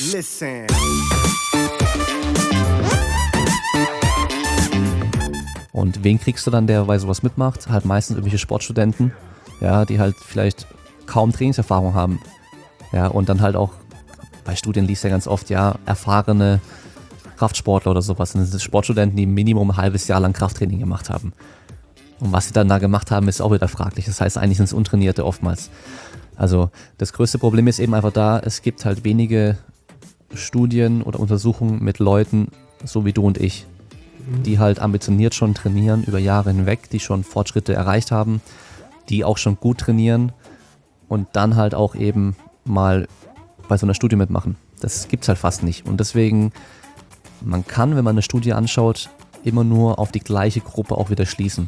Listen. Und wen kriegst du dann, der bei sowas mitmacht? Halt meistens irgendwelche Sportstudenten, ja, die halt vielleicht kaum Trainingserfahrung haben. Ja, und dann halt auch, bei Studien liest ja ganz oft, ja, erfahrene Kraftsportler oder sowas. Das sind Sportstudenten, die Minimum ein halbes Jahr lang Krafttraining gemacht haben. Und was sie dann da gemacht haben, ist auch wieder fraglich. Das heißt, eigentlich sind es Untrainierte oftmals. Also das größte Problem ist eben einfach da, es gibt halt wenige Studien oder Untersuchungen mit Leuten, so wie du und ich, die halt ambitioniert schon trainieren über Jahre hinweg, die schon Fortschritte erreicht haben, die auch schon gut trainieren und dann halt auch eben mal bei so einer Studie mitmachen. Das gibt's halt fast nicht. Und deswegen, man kann, wenn man eine Studie anschaut, immer nur auf die gleiche Gruppe auch wieder schließen.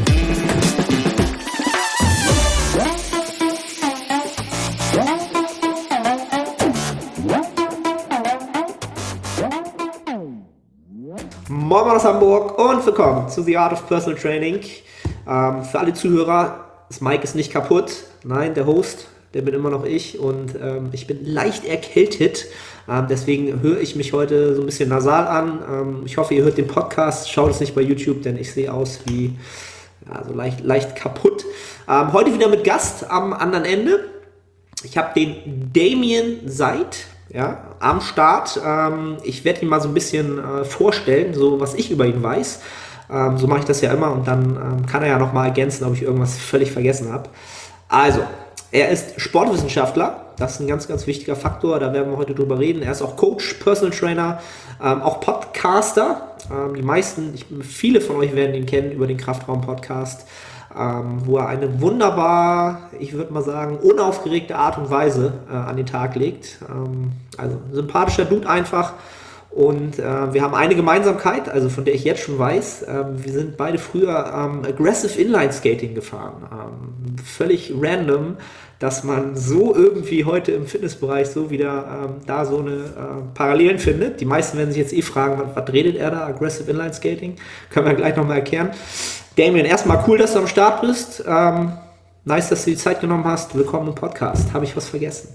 Moin aus Hamburg und willkommen zu The Art of Personal Training. Für alle Zuhörer, das Mic ist nicht kaputt. Nein, der Host, der bin immer noch ich und ich bin leicht erkältet. Deswegen höre ich mich heute so ein bisschen nasal an. Ich hoffe, ihr hört den Podcast. Schaut es nicht bei YouTube, denn ich sehe aus wie so leicht kaputt. Heute wieder mit Gast am anderen Ende. Ich habe den Damien Seid. Ja, am Start. Ich werde ihn mal so ein bisschen vorstellen, so was ich über ihn weiß. So mache ich das ja immer und dann kann er ja nochmal ergänzen, ob ich irgendwas völlig vergessen habe. Also, er ist Sportwissenschaftler. Das ist ein ganz, ganz wichtiger Faktor. Da werden wir heute drüber reden. Er ist auch Coach, Personal Trainer, auch Podcaster. Viele von euch werden ihn kennen über den Kraftraum-Podcast. Wo er eine wunderbar, ich würde mal sagen, unaufgeregte Art und Weise an den Tag legt. Also ein sympathischer Dude einfach. Und wir haben eine Gemeinsamkeit, also von der ich jetzt schon weiß. Wir sind beide früher Aggressive Inline Skating gefahren. Völlig random, dass man so irgendwie heute im Fitnessbereich so wieder da so eine Parallelen findet. Die meisten werden sich jetzt fragen, was redet er da? Aggressive Inline Skating? Können wir gleich nochmal erklären. Damien, erstmal cool, dass du am Start bist. Nice, dass du die Zeit genommen hast. Willkommen im Podcast. Habe ich was vergessen?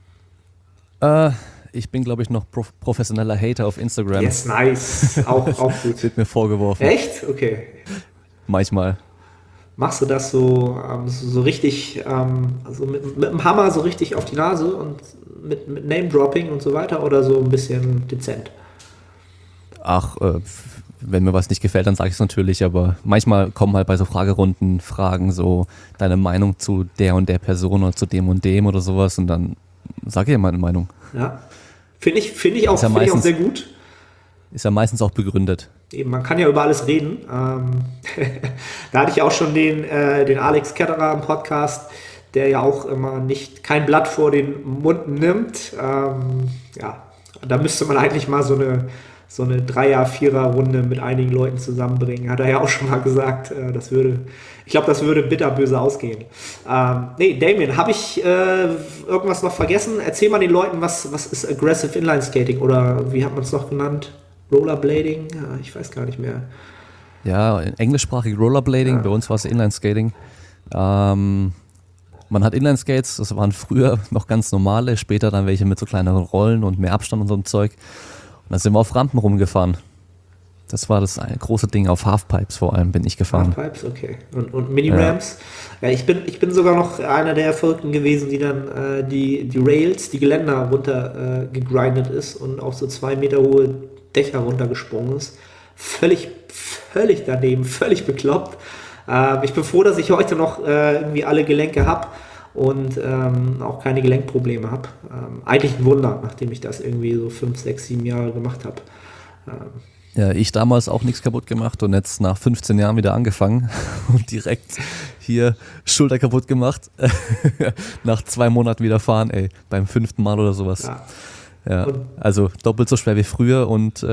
Ich bin, glaube ich, noch professioneller Hater auf Instagram. Yes, nice. Auch gut. Wird mir vorgeworfen. Echt? Okay. Manchmal. Machst du das so richtig, also mit dem Hammer so richtig auf die Nase und mit Name-Dropping und so weiter oder so ein bisschen dezent? Ach, wenn mir was nicht gefällt, dann sage ich es natürlich, aber manchmal kommen halt bei so Fragerunden Fragen, so deine Meinung zu der und der Person oder zu dem und dem oder sowas und dann sage ich ja meine Meinung. Ja, finde ich auch sehr gut. Ist ja meistens auch begründet. Eben, man kann ja über alles reden. Da hatte ich auch schon den Alex Ketterer im Podcast, der ja auch immer kein Blatt vor den Mund nimmt. Da müsste man eigentlich mal so eine 3er-, 4er-Runde mit einigen Leuten zusammenbringen. Hat er ja auch schon mal gesagt, das würde bitterböse ausgehen. Damien, habe ich irgendwas noch vergessen? Erzähl mal den Leuten, was ist Aggressive Inline Skating oder wie hat man es noch genannt? Rollerblading? Ja, ich weiß gar nicht mehr. Ja, englischsprachig Rollerblading, bei uns war es Inline Skating. Man hat Inline Skates, das waren früher noch ganz normale, später dann welche mit so kleineren Rollen und mehr Abstand und so ein Zeug. Und dann sind wir auf Rampen rumgefahren. Das war das eine große Ding, auf Halfpipes vor allem bin ich gefahren. Halfpipes, okay. Und Mini-Ramps? Ja, ich bin sogar noch einer der Verrückten gewesen, die dann die Rails, die Geländer runter gegrindet ist und auf so 2 Meter hohe Dächer runtergesprungen ist. Völlig daneben, völlig bekloppt. Ich bin froh, dass ich heute noch irgendwie alle Gelenke habe und auch keine Gelenkprobleme habe. Eigentlich ein Wunder, nachdem ich das irgendwie so 5, 6, 7 Jahre gemacht habe. Ja, ich damals auch nichts kaputt gemacht und jetzt nach 15 Jahren wieder angefangen und direkt hier Schulter kaputt gemacht. Nach 2 Monaten wieder fahren, beim 5. Mal oder sowas. Ja, also doppelt so schwer wie früher und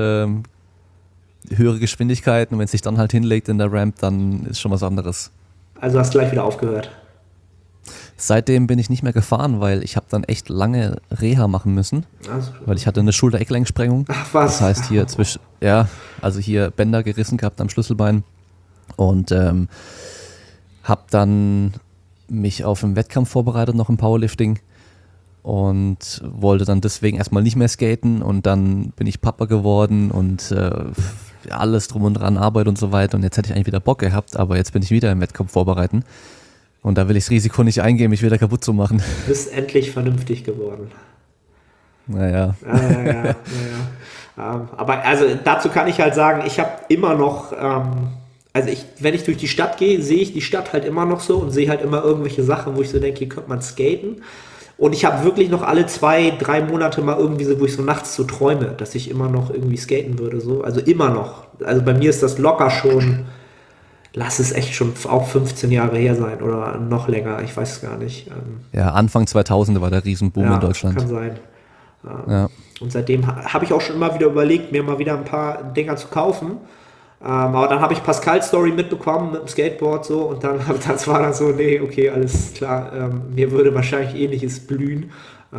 höhere Geschwindigkeiten und wenn es sich dann halt hinlegt in der Ramp, dann ist schon was anderes. Also hast du gleich wieder aufgehört? Seitdem bin ich nicht mehr gefahren, weil ich habe dann echt lange Reha machen müssen, weil ich hatte eine Schulter-Eckgelenksprengung. Ach was? Das heißt hier hier Bänder gerissen gehabt am Schlüsselbein und habe dann mich auf einen Wettkampf vorbereitet, noch im Powerlifting und wollte dann deswegen erstmal nicht mehr skaten und dann bin ich Papa geworden und alles drum und dran, Arbeit und so weiter und jetzt hätte ich eigentlich wieder Bock gehabt, aber jetzt bin ich wieder im Wettkampf vorbereiten und da will ich das Risiko nicht eingehen, mich wieder kaputt zu machen. Du bist endlich vernünftig geworden. Naja. Ja. Aber also dazu kann ich halt sagen, ich habe immer noch, wenn ich durch die Stadt gehe, sehe ich die Stadt halt immer noch so und sehe halt immer irgendwelche Sachen, wo ich so denke, hier könnte man skaten. Und ich habe wirklich noch alle 2-3 Monate mal irgendwie so, wo ich so nachts so träume, dass ich immer noch irgendwie skaten würde. So. Also immer noch. Also bei mir ist das locker schon, lass es echt schon auch 15 Jahre her sein oder noch länger, ich weiß es gar nicht. Ja, Anfang 2000 war der Riesenboom in Deutschland. Kann sein. Ja. Und seitdem habe ich auch schon immer wieder überlegt, mir mal wieder ein paar Dinger zu kaufen. Aber dann habe ich Pascals Story mitbekommen mit dem Skateboard so und dann das war dann so, nee, okay, alles klar, mir würde wahrscheinlich Ähnliches blühen.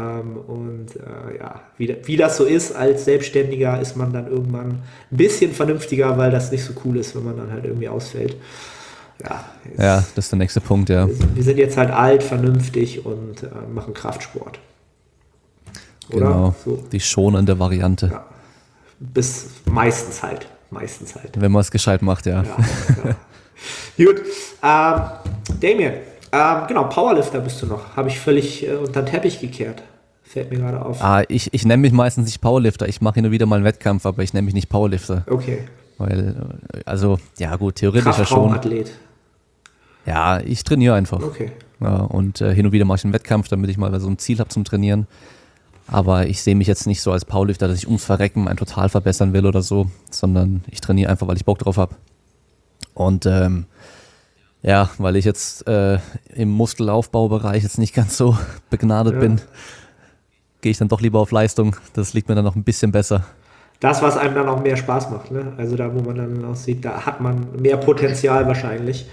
Wie das so ist, als Selbstständiger ist man dann irgendwann ein bisschen vernünftiger, weil das nicht so cool ist, wenn man dann halt irgendwie ausfällt. Ja, das ist der nächste Punkt, ja. Wir sind jetzt halt alt, vernünftig und machen Kraftsport. Oder? Genau, so. Die schonende Variante. Ja. Bis meistens halt. Wenn man es gescheit macht, ja. Gut. Damien, genau, Powerlifter bist du noch. Habe ich völlig unter den Teppich gekehrt. Fällt mir gerade auf. Ich nenne mich meistens nicht Powerlifter. Ich mache hin und wieder mal einen Wettkampf, aber ich nenne mich nicht Powerlifter. Okay. Weil, also, ja gut, theoretisch ja schon. Kraftraumathlet. Ja, ich trainiere einfach. Okay. Ja, und hin und wieder mache ich einen Wettkampf, damit ich mal so ein Ziel habe zum Trainieren. Aber ich sehe mich jetzt nicht so als Powerlifter, dass ich ums Verrecken einen total verbessern will oder so, sondern ich trainiere einfach, weil ich Bock drauf habe. Und weil ich jetzt im Muskelaufbaubereich jetzt nicht ganz so begnadet bin, gehe ich dann doch lieber auf Leistung. Das liegt mir dann noch ein bisschen besser. Das, was einem dann auch mehr Spaß macht, ne? Also da, wo man dann aussieht, da hat man mehr Potenzial wahrscheinlich.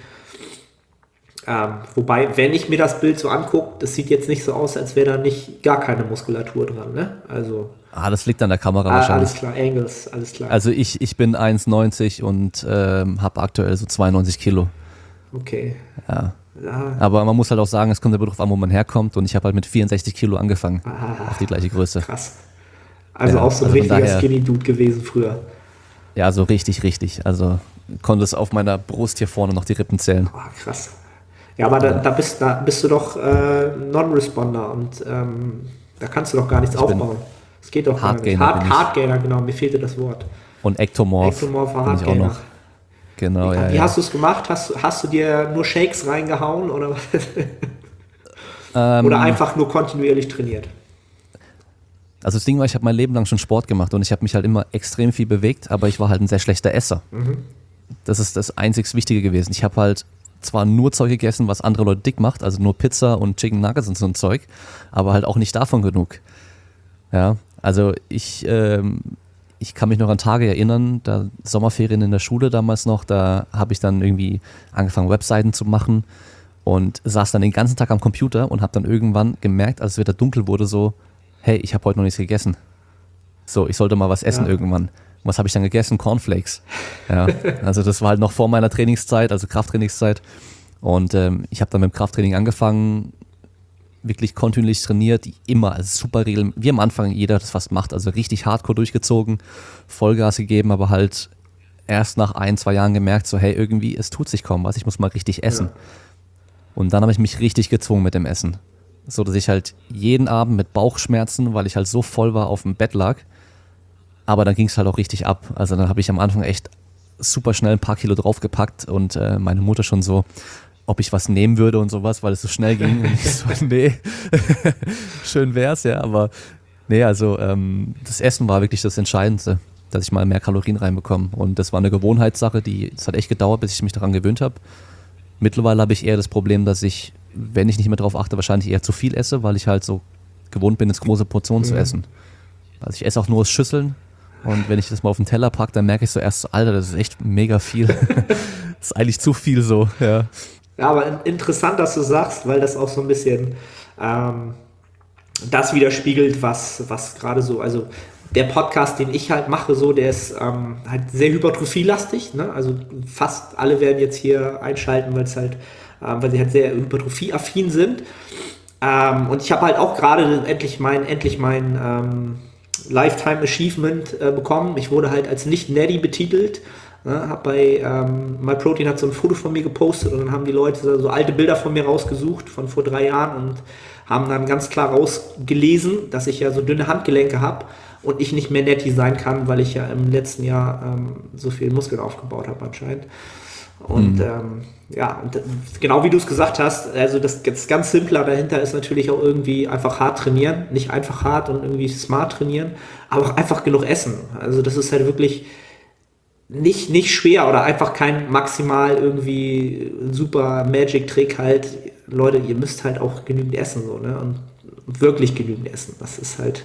Wobei, wenn ich mir das Bild so angucke, das sieht jetzt nicht so aus, als wäre da nicht gar keine Muskulatur dran, ne? Also. Das liegt an der Kamera wahrscheinlich. Alles klar, Angles, alles klar. Also ich bin 1,90 und habe aktuell so 92 Kilo. Okay. Ja. Aber man muss halt auch sagen, es kommt aber darauf an, wo man herkommt und ich habe halt mit 64 Kilo angefangen. Auf die gleiche Größe. Krass. Also auch so ein richtiger Skinny-Dude gewesen früher. Ja, so richtig. Also konnte es auf meiner Brust hier vorne noch die Rippen zählen. Krass. Ja, aber da bist du doch Non-Responder und da kannst du doch gar nichts aufbauen. Das geht doch gar nicht. Hardgainer, genau, mir fehlte das Wort. Und Ektomorph. Ektomorpher Hardgainer. Genau, Wie hast du es gemacht? Hast du dir nur Shakes reingehauen oder oder einfach nur kontinuierlich trainiert? Also das Ding war, ich habe mein Leben lang schon Sport gemacht und ich habe mich halt immer extrem viel bewegt, aber ich war halt ein sehr schlechter Esser. Das ist das einzig Wichtige gewesen. Ich habe halt zwar nur Zeug gegessen, was andere Leute dick macht, also nur Pizza und Chicken Nuggets und so ein Zeug, aber halt auch nicht davon genug. Ja, also ich kann mich noch an Tage erinnern, da Sommerferien in der Schule damals noch, da habe ich dann irgendwie angefangen, Webseiten zu machen und saß dann den ganzen Tag am Computer und habe dann irgendwann gemerkt, als es wieder dunkel wurde, so, hey, ich habe heute noch nichts gegessen. So, ich sollte mal was essen irgendwann. Und was habe ich dann gegessen? Cornflakes. Ja, also das war halt noch vor meiner Trainingszeit, also Krafttrainingszeit. Und ich habe dann mit dem Krafttraining angefangen, wirklich kontinuierlich trainiert, immer, also super regelmäßig, wie am Anfang jeder das fast macht, also richtig hardcore durchgezogen, Vollgas gegeben, aber halt erst nach 1-2 Jahren gemerkt, so hey, irgendwie, es tut sich kaum was, ich muss mal richtig essen. Ja. Und dann habe ich mich richtig gezwungen mit dem Essen. So, dass ich halt jeden Abend mit Bauchschmerzen, weil ich halt so voll war, auf dem Bett lag, aber dann ging es halt auch richtig ab. Also dann habe ich am Anfang echt super schnell ein paar Kilo draufgepackt und meine Mutter schon so, ob ich was nehmen würde und sowas, weil es so schnell ging. Und ich so, nee, schön wär's, ja, aber nee, also das Essen war wirklich das Entscheidendste, dass ich mal mehr Kalorien reinbekomme. Und das war eine Gewohnheitssache, das hat echt gedauert, bis ich mich daran gewöhnt habe. Mittlerweile habe ich eher das Problem, dass ich, wenn ich nicht mehr drauf achte, wahrscheinlich eher zu viel esse, weil ich halt so gewohnt bin, jetzt große Portionen zu essen. Also ich esse auch nur aus Schüsseln und wenn ich das mal auf den Teller packe, dann merke ich so erst, Alter, das ist echt mega viel. Das ist eigentlich zu viel so, ja. Ja, aber interessant, dass du sagst, weil das auch so ein bisschen das widerspiegelt, was gerade so, also der Podcast, den ich halt mache, so, der ist halt sehr hypertrophielastig, ne? Also fast alle werden jetzt hier einschalten, weil sie halt sehr hypertrophieaffin sind. Und ich habe halt auch gerade endlich mein Lifetime Achievement bekommen. Ich wurde halt als nicht Natty betitelt. Ne, hab bei MyProtein hat so ein Foto von mir gepostet und dann haben die Leute so alte Bilder von mir rausgesucht von vor 3 Jahren und haben dann ganz klar rausgelesen, dass ich ja so dünne Handgelenke habe und ich nicht mehr Natty sein kann, weil ich ja im letzten Jahr so viel Muskeln aufgebaut habe anscheinend. Und und genau wie du es gesagt hast, also das ganz Simple dahinter ist natürlich auch irgendwie einfach hart trainieren. Nicht einfach hart und irgendwie smart trainieren, aber auch einfach genug essen. Also das ist halt wirklich nicht schwer oder einfach kein maximal irgendwie super Magic-Trick halt. Leute, ihr müsst halt auch genügend essen, so, ne? Und wirklich genügend essen. Das ist halt,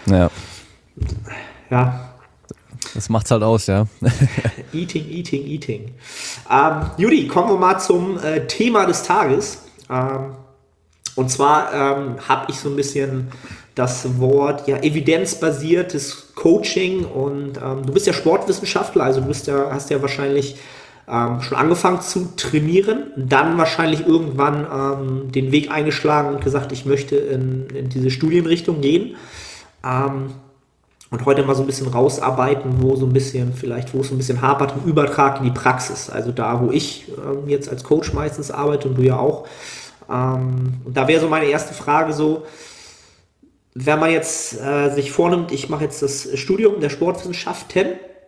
ja. Das macht's halt aus, ja. Eating. Judy, kommen wir mal zum Thema des Tages. Und zwar habe ich so ein bisschen das Wort evidenzbasiertes Coaching und du bist ja Sportwissenschaftler, also hast ja wahrscheinlich schon angefangen zu trainieren, dann wahrscheinlich irgendwann den Weg eingeschlagen und gesagt, ich möchte in diese Studienrichtung gehen. Und heute mal so ein bisschen rausarbeiten, wo es so ein bisschen hapert im Übertrag in die Praxis. Also da, wo ich jetzt als Coach meistens arbeite und du ja auch. Und da wäre so meine erste Frage so, wenn man jetzt sich vornimmt, ich mache jetzt das Studium der Sportwissenschaften,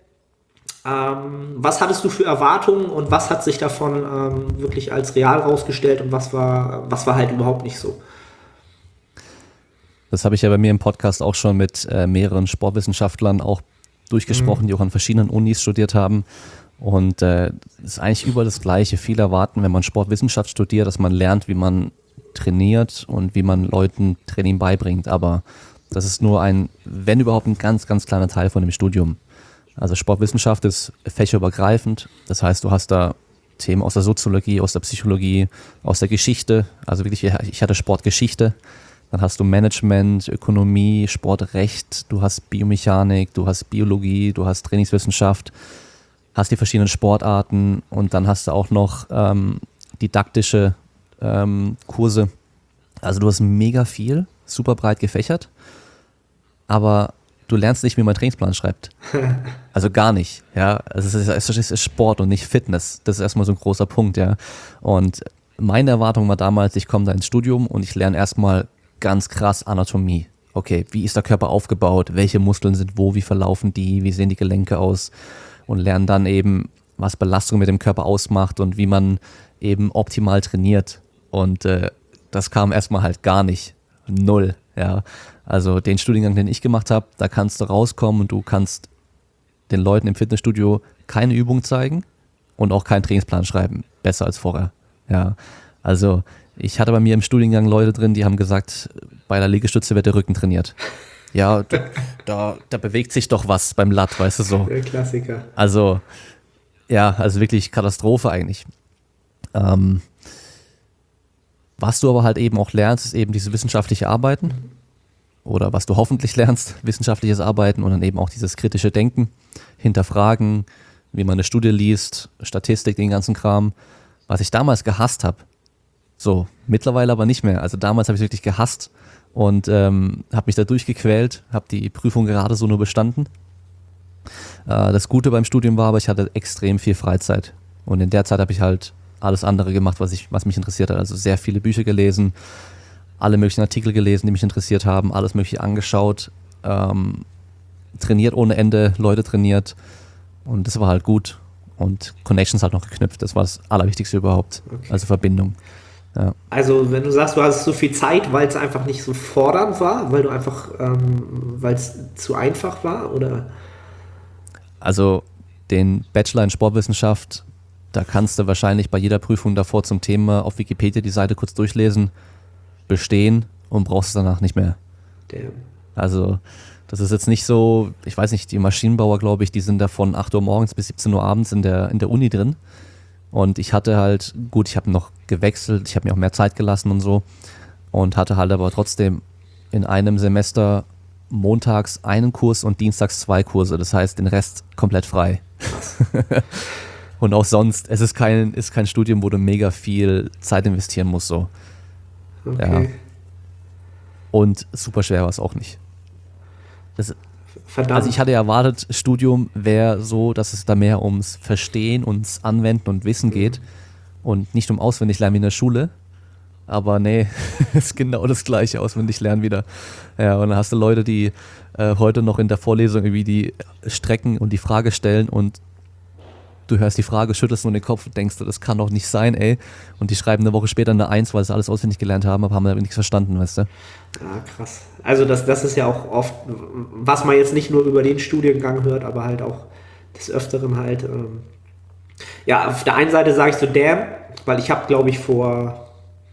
was hattest du für Erwartungen und was hat sich davon wirklich als real rausgestellt und was war halt überhaupt nicht so? Das habe ich ja bei mir im Podcast auch schon mit mehreren Sportwissenschaftlern auch durchgesprochen, die auch an verschiedenen Unis studiert haben. Und es ist eigentlich überall das Gleiche. Viele erwarten, wenn man Sportwissenschaft studiert, dass man lernt, wie man trainiert und wie man Leuten Training beibringt. Aber das ist nur wenn überhaupt, ein ganz, ganz kleiner Teil von dem Studium. Also Sportwissenschaft ist fächerübergreifend. Das heißt, du hast da Themen aus der Soziologie, aus der Psychologie, aus der Geschichte. Also wirklich, ich hatte Sportgeschichte. Dann hast du Management, Ökonomie, Sportrecht, du hast Biomechanik, du hast Biologie, du hast Trainingswissenschaft, hast die verschiedenen Sportarten und dann hast du auch noch didaktische Kurse. Also du hast mega viel, super breit gefächert, aber du lernst nicht, wie man einen Trainingsplan schreibt. Also gar nicht. Ja, also es ist Sport und nicht Fitness. Das ist erstmal so ein großer Punkt. Ja. Und meine Erwartung war damals, ich komme da ins Studium und ich lerne erstmal ganz krass Anatomie. Okay, wie ist der Körper aufgebaut? Welche Muskeln sind wo? Wie verlaufen die? Wie sehen die Gelenke aus? Und lernen dann eben, was Belastung mit dem Körper ausmacht und wie man eben optimal trainiert. Und das kam erstmal halt gar nicht. Null. Ja. Also den Studiengang, den ich gemacht habe, da kannst du rauskommen und du kannst den Leuten im Fitnessstudio keine Übung zeigen und auch keinen Trainingsplan schreiben. Besser als vorher. Ja. Also ich hatte bei mir im Studiengang Leute drin, die haben gesagt, bei der Liegestütze wird der Rücken trainiert. Ja, da bewegt sich doch was beim Lat, weißt du so. Der Klassiker. Also, ja, also wirklich Katastrophe eigentlich. Was du aber halt eben auch lernst, ist eben dieses wissenschaftliche Arbeiten. Oder was du hoffentlich lernst, wissenschaftliches Arbeiten und dann eben auch dieses kritische Denken, hinterfragen, wie man eine Studie liest, Statistik, den ganzen Kram. Was ich damals gehasst habe, so, mittlerweile aber nicht mehr. Also damals habe ich es wirklich gehasst und habe mich da durchgequält, habe die Prüfung gerade so nur bestanden. Das Gute beim Studium war aber, ich hatte extrem viel Freizeit und in der Zeit habe ich halt alles andere gemacht, was mich interessiert hat. Also sehr viele Bücher gelesen, alle möglichen Artikel gelesen, die mich interessiert haben, alles mögliche angeschaut, trainiert ohne Ende, Leute trainiert und das war halt gut und Connections halt noch geknüpft. Das war das Allerwichtigste überhaupt, okay. Also Verbindung. Ja. Also wenn du sagst, du hast so viel Zeit, weil es einfach nicht so fordernd war, weil du einfach, weil es zu einfach war, oder? Also den Bachelor in Sportwissenschaft, da kannst du wahrscheinlich bei jeder Prüfung davor zum Thema auf Wikipedia die Seite kurz durchlesen, bestehen und brauchst es danach nicht mehr. Damn. Also das ist jetzt nicht so, ich weiß nicht, die Maschinenbauer, glaube ich, die sind da von 8 Uhr morgens bis 17 Uhr abends in der Uni drin. Und ich hatte halt, gut, ich habe noch gewechselt, ich habe mir auch mehr Zeit gelassen und so und hatte halt aber trotzdem in einem Semester montags einen Kurs und dienstags 2 Kurse. Das heißt, den Rest komplett frei. Und auch sonst, es ist kein Studium, wo du mega viel Zeit investieren musst. So. Okay. Und super schwer war es auch nicht. Verdammt. Also ich hatte erwartet, Studium wäre so, dass es da mehr ums Verstehen, ums Anwenden und Wissen geht und nicht um Auswendiglernen wie in der Schule. Aber nee, es ist genau das gleiche, Auswendiglernen wieder. Ja, und dann hast du Leute, die heute noch in der Vorlesung irgendwie die Strecken und die Frage stellen und du hörst die Frage, schüttelst nur den Kopf und denkst, das kann doch nicht sein, ey. Und die schreiben eine Woche später eine 1, weil sie alles auswendig gelernt haben, aber haben damit nichts verstanden, weißt du? Ja, krass. Also das ist ja auch oft, was man jetzt nicht nur über den Studiengang hört, aber halt auch des Öfteren halt. Ja, auf der einen Seite sage ich so, damn, weil ich habe, glaube ich, vor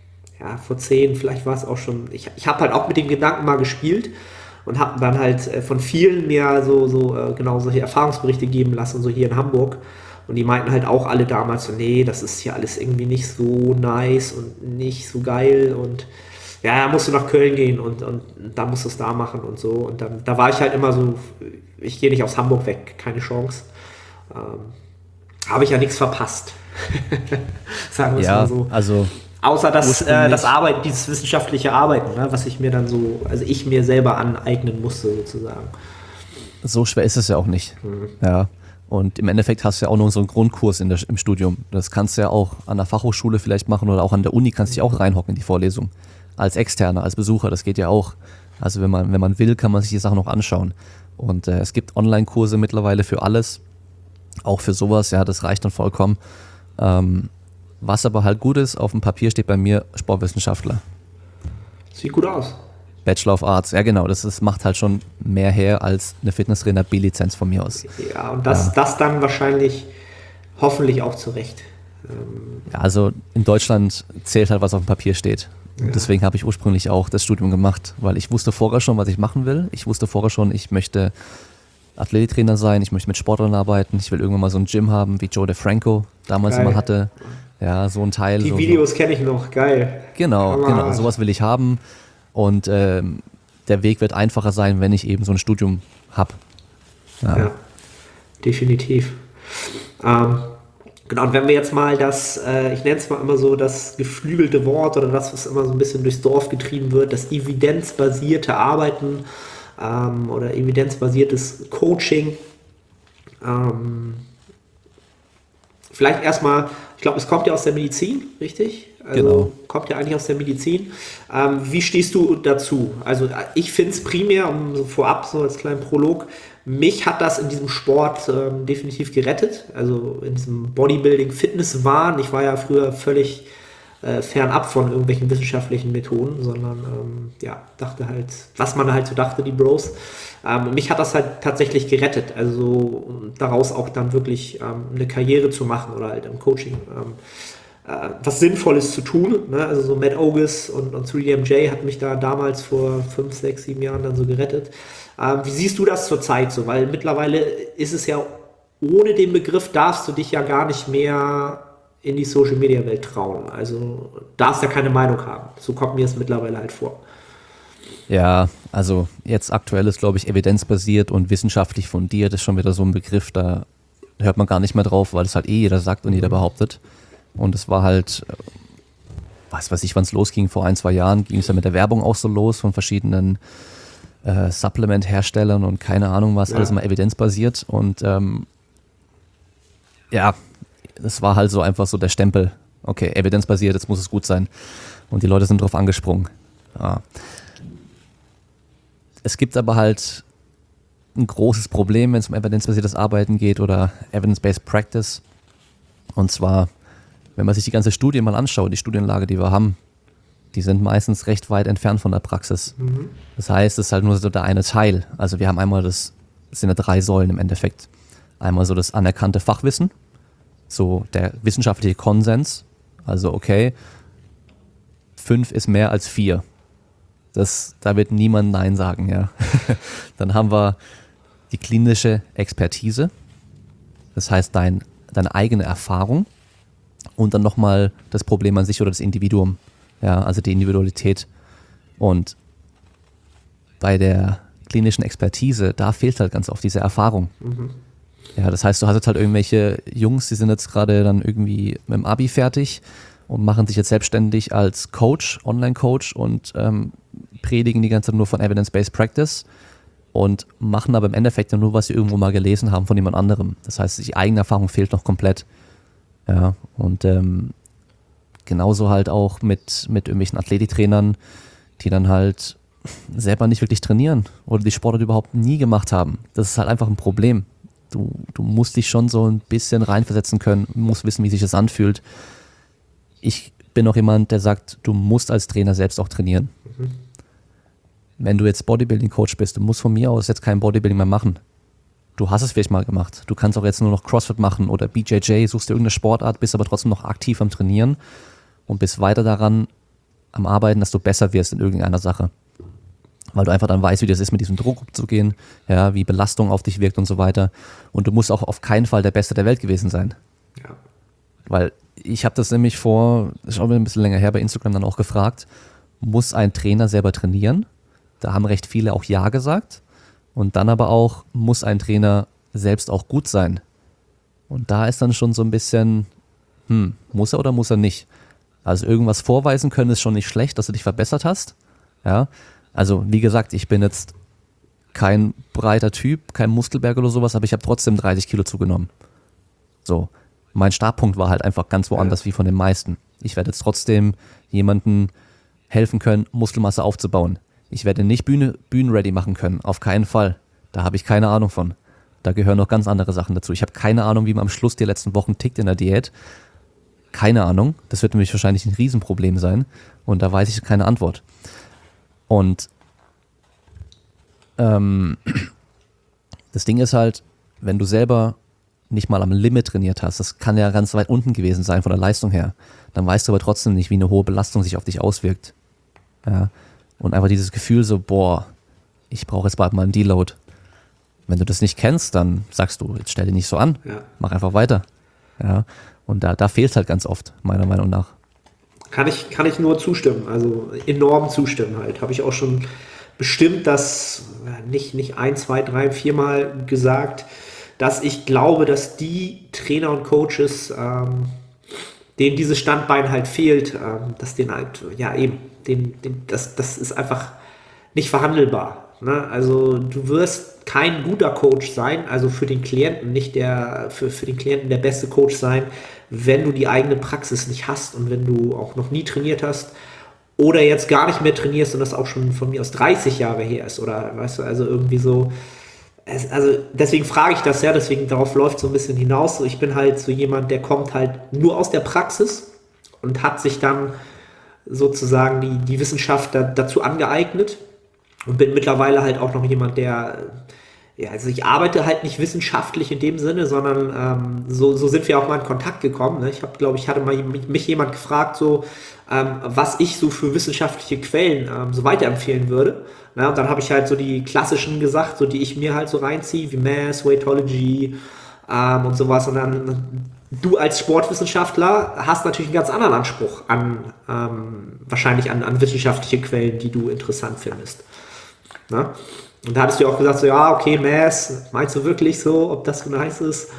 10, vielleicht war es auch schon, ich habe halt auch mit dem Gedanken mal gespielt und habe dann halt von vielen mir genau solche Erfahrungsberichte geben lassen, so hier in Hamburg. Und die meinten halt auch alle damals so, nee, das ist hier alles irgendwie nicht so nice und nicht so geil und ja, musst du nach Köln gehen und dann musst du es da machen und so. Und dann, da war ich halt immer so, ich gehe nicht aus Hamburg weg, keine Chance. Habe ich ja nichts verpasst. Sagen wir es mal so. Also außer das Arbeiten, dieses wissenschaftliche Arbeiten, ne, was ich mir dann ich mir selber aneignen musste sozusagen. So schwer ist es ja auch nicht. Ja. Und im Endeffekt hast du ja auch noch so einen Grundkurs im Studium. Das kannst du ja auch an der Fachhochschule vielleicht machen oder auch an der Uni kannst du dich auch reinhocken in die Vorlesung. Als Externer, als Besucher, das geht ja auch. Also wenn man will, kann man sich die Sachen noch anschauen. Und es gibt Online-Kurse mittlerweile für alles. Auch für sowas, ja, das reicht dann vollkommen. Was aber halt gut ist, auf dem Papier steht bei mir Sportwissenschaftler. Sieht gut aus. Bachelor of Arts, ja genau, das macht halt schon mehr her als eine Fitnesstrainer B-Lizenz von mir aus. Ja, und das dann wahrscheinlich hoffentlich auch zurecht. Ja, also in Deutschland zählt halt, was auf dem Papier steht. Und deswegen habe ich ursprünglich auch das Studium gemacht, weil ich wusste vorher schon, was ich machen will. Ich wusste vorher schon, ich möchte Athletiktrainer sein, ich möchte mit Sportlern arbeiten, ich will irgendwann mal so ein Gym haben, wie Joe DeFranco damals Geil. immer hatte. Ja, so ein Teil. Die Videos kenne ich noch, geil. Genau, sowas will ich haben. Und der Weg wird einfacher sein, wenn ich eben so ein Studium habe. Ja, definitiv. Genau, und wenn wir jetzt mal ich nenne es mal immer so das geflügelte Wort oder das, was immer so ein bisschen durchs Dorf getrieben wird, das evidenzbasierte Arbeiten oder evidenzbasiertes Coaching. Vielleicht erstmal, ich glaube, es kommt ja aus der Medizin, richtig? Also Genau. kommt ja eigentlich aus der Medizin. Wie stehst du dazu? Also ich finde es primär, so vorab, so als kleinen Prolog, mich hat das in diesem Sport definitiv gerettet. Also in diesem Bodybuilding-Fitness-Wahn. Ich war ja früher völlig fernab von irgendwelchen wissenschaftlichen Methoden, sondern dachte halt, was man halt so dachte, die Bros. Mich hat das halt tatsächlich gerettet. Also daraus auch dann wirklich eine Karriere zu machen oder halt im Coaching was Sinnvolles zu tun. Ne? Also so Matt Ogus und 3DMJ hat mich da damals vor 5, 6, 7 Jahren dann so gerettet. Wie siehst du das zurzeit so? Weil mittlerweile ist es ja, ohne den Begriff darfst du dich ja gar nicht mehr in die Social-Media-Welt trauen. Also darfst ja keine Meinung haben. So kommt mir es mittlerweile halt vor. Ja, also jetzt aktuell ist, glaube ich, evidenzbasiert und wissenschaftlich fundiert ist schon wieder so ein Begriff, da hört man gar nicht mehr drauf, weil es halt jeder sagt und jeder behauptet. Und es war halt, was weiß ich, wann es losging, vor 1, 2 Jahren ging es ja mit der Werbung auch so los von verschiedenen Supplement-Herstellern und keine Ahnung was, alles mal evidenzbasiert. Und es war halt so einfach so der Stempel, okay, evidenzbasiert, jetzt muss es gut sein. Und die Leute sind drauf angesprungen. Ja. Es gibt aber halt ein großes Problem, wenn es um evidenzbasiertes Arbeiten geht oder Evidence-Based Practice. Und zwar, wenn man sich die ganze Studie mal anschaut, die Studienlage, die wir haben, die sind meistens recht weit entfernt von der Praxis. Das heißt, es ist halt nur so der eine Teil. Also wir haben einmal das sind ja 3 Säulen im Endeffekt. Einmal so das anerkannte Fachwissen, so der wissenschaftliche Konsens, also okay, 5 ist mehr als 4. Da wird niemand Nein sagen, ja. Dann haben wir die klinische Expertise, das heißt deine eigene Erfahrung und dann nochmal das Problem an sich oder das Individuum, ja, also die Individualität. Und bei der klinischen Expertise, da fehlt halt ganz oft diese Erfahrung. Ja, das heißt, du hast jetzt halt irgendwelche Jungs, die sind jetzt gerade dann irgendwie mit dem Abi fertig und machen sich jetzt selbstständig als Coach, Online-Coach und predigen die ganze Zeit nur von Evidence-Based Practice und machen aber im Endeffekt nur, was sie irgendwo mal gelesen haben von jemand anderem. Das heißt, die eigene Erfahrung fehlt noch komplett. Ja, und genauso halt auch mit irgendwelchen Athletiktrainern, die dann halt selber nicht wirklich trainieren oder die Sportart überhaupt nie gemacht haben. Das ist halt einfach ein Problem. Du musst dich schon so ein bisschen reinversetzen können, musst wissen, wie sich das anfühlt. Ich bin auch jemand, der sagt, du musst als Trainer selbst auch trainieren. Mhm. Wenn du jetzt Bodybuilding-Coach bist, du musst von mir aus jetzt kein Bodybuilding mehr machen. Du hast es vielleicht mal gemacht. Du kannst auch jetzt nur noch CrossFit machen oder BJJ, suchst dir irgendeine Sportart, bist aber trotzdem noch aktiv am Trainieren und bist weiter daran am Arbeiten, dass du besser wirst in irgendeiner Sache. Weil du einfach dann weißt, wie das ist, mit diesem Druck umzugehen, ja, wie Belastung auf dich wirkt und so weiter. Und du musst auch auf keinen Fall der Beste der Welt gewesen sein. Ja. Weil ich habe das nämlich das ist auch ein bisschen länger her, bei Instagram dann auch gefragt, muss ein Trainer selber trainieren? Da haben recht viele auch Ja gesagt. Und dann aber auch, muss ein Trainer selbst auch gut sein? Und da ist dann schon so ein bisschen, muss er oder muss er nicht? Also irgendwas vorweisen können ist schon nicht schlecht, dass du dich verbessert hast. Ja, also wie gesagt, ich bin jetzt kein breiter Typ, kein Muskelberg oder sowas, aber ich habe trotzdem 30 Kilo zugenommen. So, mein Startpunkt war halt einfach ganz woanders wie von den meisten. Ich werde jetzt trotzdem jemandem helfen können, Muskelmasse aufzubauen. Ich werde nicht Bühnenready machen können, auf keinen Fall. Da habe ich keine Ahnung von. Da gehören noch ganz andere Sachen dazu. Ich habe keine Ahnung, wie man am Schluss der letzten Wochen tickt in der Diät. Keine Ahnung. Das wird nämlich wahrscheinlich ein Riesenproblem sein. Und da weiß ich keine Antwort. Und das Ding ist halt, wenn du selber nicht mal am Limit trainiert hast, das kann ja ganz weit unten gewesen sein von der Leistung her, dann weißt du aber trotzdem nicht, wie eine hohe Belastung sich auf dich auswirkt. Ja. Und einfach dieses Gefühl so, ich brauche jetzt bald mal einen Deload. Wenn du das nicht kennst, dann sagst du, jetzt stell dich nicht so an, mach einfach weiter. Ja. Und da fehlt es halt ganz oft, meiner Meinung nach. Kann ich nur zustimmen, also enorm zustimmen halt. Habe ich auch schon bestimmt das nicht 1, 2, 3, 4 Mal gesagt, dass ich glaube, dass die Trainer und Coaches, denen dieses Standbein halt fehlt, dass denen halt, das ist einfach nicht verhandelbar. Ne? Also du wirst kein guter Coach sein, also für den Klienten nicht für den Klienten der beste Coach sein, wenn du die eigene Praxis nicht hast und wenn du auch noch nie trainiert hast oder jetzt gar nicht mehr trainierst und das auch schon von mir aus 30 Jahre her ist oder weißt du, also irgendwie so. Also deswegen frage ich das ja, deswegen darauf läuft so ein bisschen hinaus. So, ich bin halt so jemand, der kommt halt nur aus der Praxis und hat sich dann sozusagen die Wissenschaft dazu angeeignet und bin mittlerweile halt auch noch jemand, also ich arbeite halt nicht wissenschaftlich in dem Sinne, sondern so sind wir auch mal in Kontakt gekommen. Ne? Hatte mal mich jemand gefragt, so was ich so für wissenschaftliche Quellen so weiterempfehlen würde. Na, und dann habe ich halt so die klassischen gesagt, so die ich mir halt so reinziehe, wie Mass, Weightology und sowas. Und dann du als Sportwissenschaftler hast natürlich einen ganz anderen Anspruch wahrscheinlich an wissenschaftliche Quellen, die du interessant findest. Na? Und da hattest du auch gesagt, so ja, okay, Mass, meinst du wirklich so, ob das so nice ist?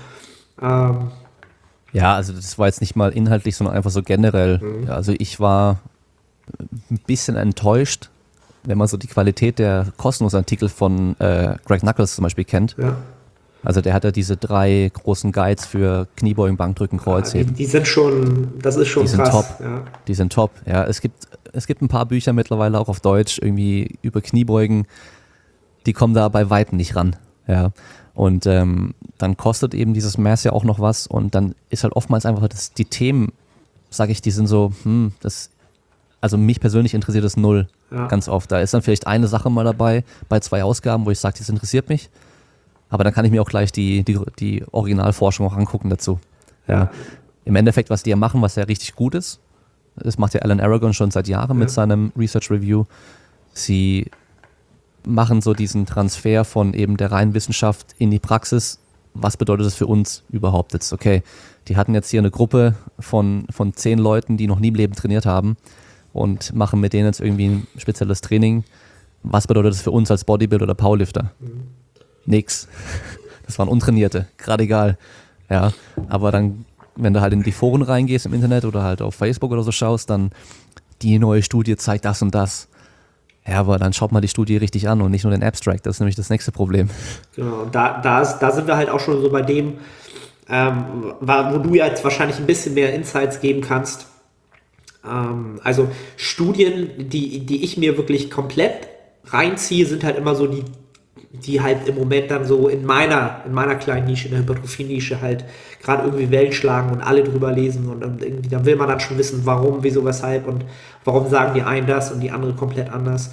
Ja, also das war jetzt nicht mal inhaltlich, sondern einfach so generell. Ja, also ich war ein bisschen enttäuscht, wenn man so die Qualität der kostenlosen Artikel von Greg Nuckols zum Beispiel kennt. Ja. Also der hat ja diese 3 großen Guides für Kniebeugen, Bankdrücken, Kreuzheben. Die sind schon, das ist schon krass. Top. Ja. Die sind top. Ja, es gibt ein paar Bücher mittlerweile auch auf Deutsch, irgendwie über Kniebeugen, die kommen da bei Weitem nicht ran. Ja. Und dann kostet eben dieses Mass ja auch noch was und dann ist halt oftmals einfach die Themen, sage ich, die sind so, also mich persönlich interessiert das null, ganz oft. Da ist dann vielleicht eine Sache mal dabei, bei 2 Ausgaben, wo ich sage, das interessiert mich, aber dann kann ich mir auch gleich die Originalforschung auch angucken dazu. Ja. Im Endeffekt, was die ja machen, was ja richtig gut ist, das macht ja Alan Aragon schon seit Jahren mit seinem Research Review, sie machen so diesen Transfer von eben der reinen Wissenschaft in die Praxis. Was bedeutet das für uns überhaupt jetzt? Okay, die hatten jetzt hier eine Gruppe von 10 Leuten, die noch nie im Leben trainiert haben und machen mit denen jetzt irgendwie ein spezielles Training. Was bedeutet das für uns als Bodybuilder oder Powerlifter? Nix. Das waren Untrainierte, gerade egal. Ja, aber dann, wenn du halt in die Foren reingehst im Internet oder halt auf Facebook oder so schaust, dann die neue Studie zeigt das und das. Ja, aber dann schaut mal die Studie richtig an und nicht nur den Abstract. Das ist nämlich das nächste Problem. Genau, und da sind wir halt auch schon so bei dem, wo du ja jetzt wahrscheinlich ein bisschen mehr Insights geben kannst. Also Studien, die ich mir wirklich komplett reinziehe, sind halt immer so die halt im Moment dann so in meiner kleinen Nische, in der Hypertrophie-Nische halt gerade irgendwie Wellen schlagen und alle drüber lesen und irgendwie, dann will man dann schon wissen, warum, wieso, weshalb und warum sagen die einen das und die andere komplett anders.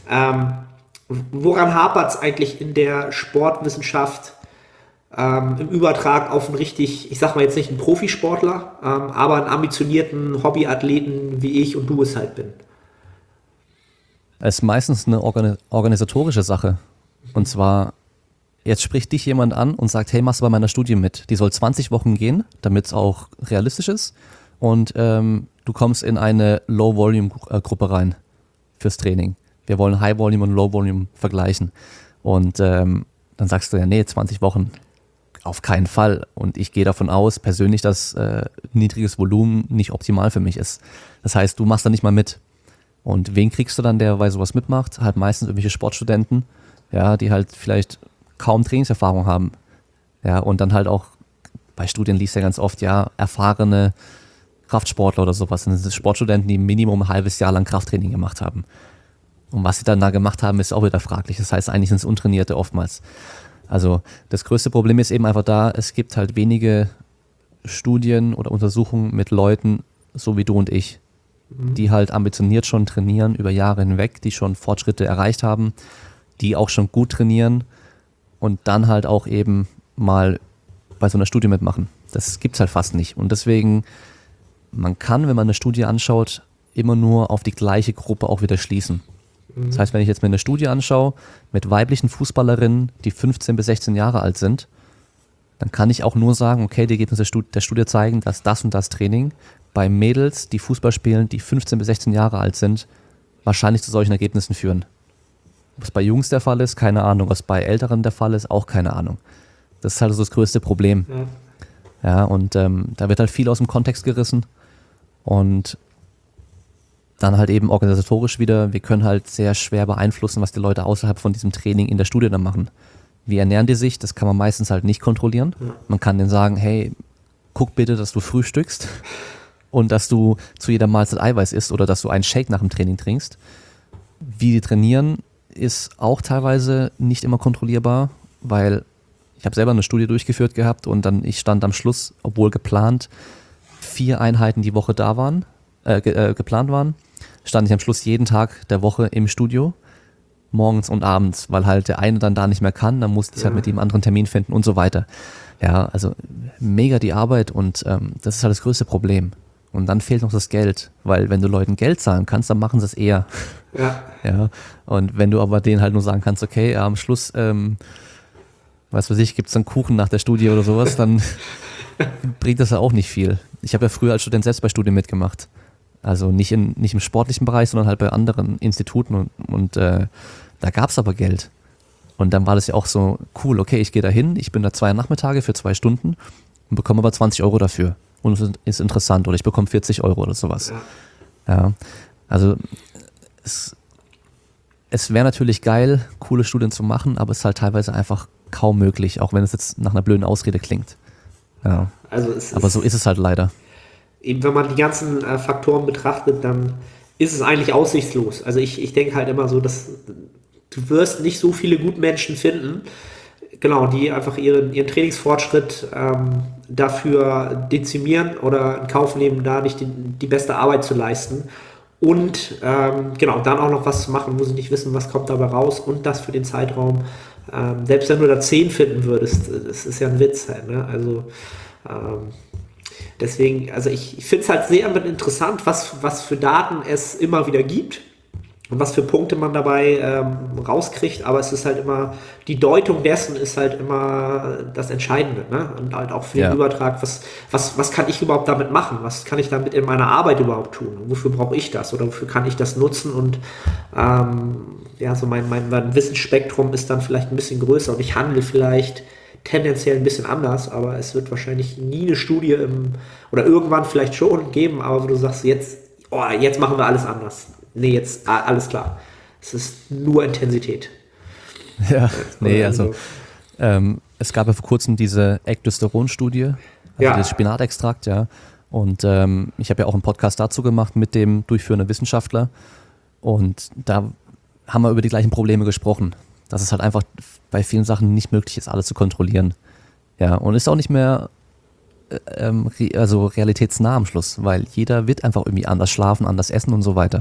Woran hapert es eigentlich in der Sportwissenschaft im Übertrag auf einen richtig, ich sag mal jetzt nicht einen Profisportler, aber einen ambitionierten Hobbyathleten, wie ich und du es halt bin? Es ist meistens eine organisatorische Sache. Und zwar, jetzt spricht dich jemand an und sagt, hey, machst du bei meiner Studie mit. Die soll 20 Wochen gehen, damit es auch realistisch ist. Und du kommst in eine Low-Volume-Gruppe rein fürs Training. Wir wollen High-Volume und Low-Volume vergleichen. Und dann sagst du ja, nee, 20 Wochen auf keinen Fall. Und ich gehe davon aus, persönlich, dass niedriges Volumen nicht optimal für mich ist. Das heißt, du machst da nicht mal mit. Und wen kriegst du dann, der bei sowas mitmacht? Halt meistens irgendwelche Sportstudenten, ja, die halt vielleicht kaum Trainingserfahrung haben. Ja, und dann halt auch, bei Studien liest du ja ganz oft, ja, erfahrene Kraftsportler oder sowas. Das sind Sportstudenten, die Minimum ein halbes Jahr lang Krafttraining gemacht haben. Und was sie dann da gemacht haben, ist auch wieder fraglich. Das heißt, eigentlich sind es Untrainierte oftmals. Also das größte Problem ist eben einfach da, es gibt halt wenige Studien oder Untersuchungen mit Leuten, so wie du und ich, die halt ambitioniert schon trainieren über Jahre hinweg, die schon Fortschritte erreicht haben, die auch schon gut trainieren und dann halt auch eben mal bei so einer Studie mitmachen. Das gibt's halt fast nicht. Und deswegen, man kann, wenn man eine Studie anschaut, immer nur auf die gleiche Gruppe auch wieder schließen. Das heißt, wenn ich jetzt mir eine Studie anschaue mit weiblichen Fußballerinnen, die 15 bis 16 Jahre alt sind, dann kann ich auch nur sagen, okay, die Ergebnisse der Studie zeigen, dass das und das Training bei Mädels, die Fußball spielen, die 15 bis 16 Jahre alt sind, wahrscheinlich zu solchen Ergebnissen führen. Was bei Jungs der Fall ist, keine Ahnung. Was bei Älteren der Fall ist, auch keine Ahnung. Das ist halt so das größte Problem. Ja, und da wird halt viel aus dem Kontext gerissen und dann halt eben organisatorisch wieder, wir können halt sehr schwer beeinflussen, was die Leute außerhalb von diesem Training in der Studie dann machen. Wie ernähren die sich? Das kann man meistens halt nicht kontrollieren. Man kann denen sagen, hey, guck bitte, dass du frühstückst und dass du zu jeder Mahlzeit Eiweiß isst oder dass du einen Shake nach dem Training trinkst. Wie die trainieren, ist auch teilweise nicht immer kontrollierbar, weil ich habe selber eine Studie durchgeführt gehabt und dann ich stand am Schluss, obwohl geplant 4 Einheiten die Woche da waren, geplant waren, stand ich am Schluss jeden Tag der Woche im Studio, morgens und abends, weil halt der eine dann da nicht mehr kann, dann musste ich halt mit ihm einen anderen Termin finden und so weiter. Ja, also mega die Arbeit und das ist halt das größte Problem. Und dann fehlt noch das Geld, weil wenn du Leuten Geld zahlen kannst, dann machen sie es eher. Ja. Und wenn du aber denen halt nur sagen kannst, okay, am Schluss, was weiß ich, gibt es dann Kuchen nach der Studie oder sowas, dann bringt das ja auch nicht viel. Ich habe ja früher als Student selbst bei Studien mitgemacht. Also nicht im sportlichen Bereich, sondern halt bei anderen Instituten und da gab es aber Geld. Und dann war das ja auch so cool, okay, ich gehe da hin, ich bin da 2 Nachmittage für 2 Stunden und bekomme aber 20 Euro dafür. Und es ist interessant oder ich bekomme 40 Euro oder sowas. Ja, also es wäre natürlich geil, coole Studien zu machen, aber es ist halt teilweise einfach kaum möglich, auch wenn es jetzt nach einer blöden Ausrede klingt. Ja. Also aber so ist es halt leider. Eben, wenn man die ganzen Faktoren betrachtet, dann ist es eigentlich aussichtslos. Also ich denke halt immer so, dass du wirst nicht so viele Gutmenschen finden, genau, die einfach ihren Trainingsfortschritt dafür dezimieren oder in Kauf nehmen, da nicht die beste Arbeit zu leisten und genau, dann auch noch was zu machen, wo sie nicht wissen, was kommt dabei raus und das für den Zeitraum. Selbst wenn du da 10 finden würdest, das ist ja ein Witz halt, ne? Also deswegen, also ich finde es halt sehr interessant, was für Daten es immer wieder gibt und was für Punkte man dabei rauskriegt, aber es ist halt immer, die Deutung dessen ist halt immer das Entscheidende, ne? Und halt auch für den Übertrag, was kann ich überhaupt damit machen? Was kann ich damit in meiner Arbeit überhaupt tun? Wofür brauche ich das oder wofür kann ich das nutzen? Und so mein Wissensspektrum ist dann vielleicht ein bisschen größer und ich handle vielleicht tendenziell ein bisschen anders, aber es wird wahrscheinlich nie eine Studie oder irgendwann vielleicht schon geben, aber wo du sagst, jetzt machen wir alles anders. Nee, jetzt alles klar. Es ist nur Intensität. Ja, nee, also es gab ja vor kurzem diese Ectosteron-Studie, also das Spinatextrakt, ja. Und ich habe ja auch einen Podcast dazu gemacht mit dem durchführenden Wissenschaftler. Und da haben wir über die gleichen Probleme gesprochen. Dass es halt einfach bei vielen Sachen nicht möglich ist, alles zu kontrollieren. Ja, und ist auch nicht mehr also realitätsnah am Schluss, weil jeder wird einfach irgendwie anders schlafen, anders essen und so weiter.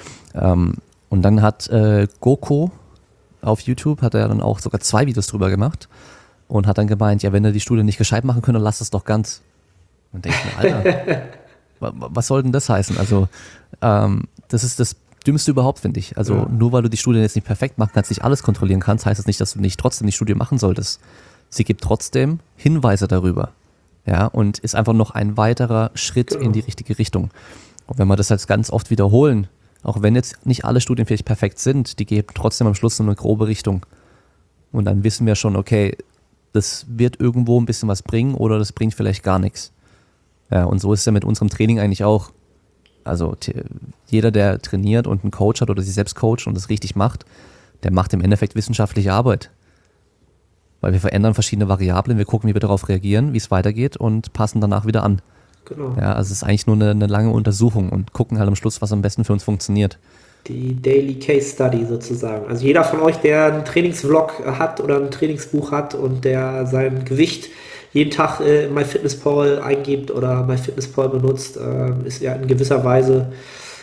Und dann hat Goko auf YouTube, hat er dann auch sogar 2 Videos drüber gemacht und hat dann gemeint, ja, wenn er die Studie nicht gescheit machen könnte, lass es doch ganz. Und denke ich mir, Alter, was soll denn das heißen? Also das ist das Dümmste überhaupt, finde ich. Also nur weil du die Studie jetzt nicht perfekt machen kannst, nicht alles kontrollieren kannst, heißt das nicht, dass du nicht trotzdem die Studie machen solltest. Sie gibt trotzdem Hinweise darüber. Ja, und ist einfach noch ein weiterer Schritt in die richtige Richtung. Und wenn wir das jetzt ganz oft wiederholen, auch wenn jetzt nicht alle Studien vielleicht perfekt sind, die geben trotzdem am Schluss so eine grobe Richtung. Und dann wissen wir schon, okay, das wird irgendwo ein bisschen was bringen oder das bringt vielleicht gar nichts. Ja, und so ist es ja mit unserem Training eigentlich auch. Also jeder, der trainiert und einen Coach hat oder sich selbst coacht und das richtig macht, der macht im Endeffekt wissenschaftliche Arbeit. Weil wir verändern verschiedene Variablen, wir gucken, wie wir darauf reagieren, wie es weitergeht und passen danach wieder an. Genau. Ja, also es ist eigentlich nur eine lange Untersuchung und gucken halt am Schluss, was am besten für uns funktioniert. Die Daily Case Study sozusagen. Also jeder von euch, der einen Trainingsvlog hat oder ein Trainingsbuch hat und der sein Gewicht jeden Tag in MyFitnessPal eingibt oder MyFitnessPal benutzt, ist ja in gewisser Weise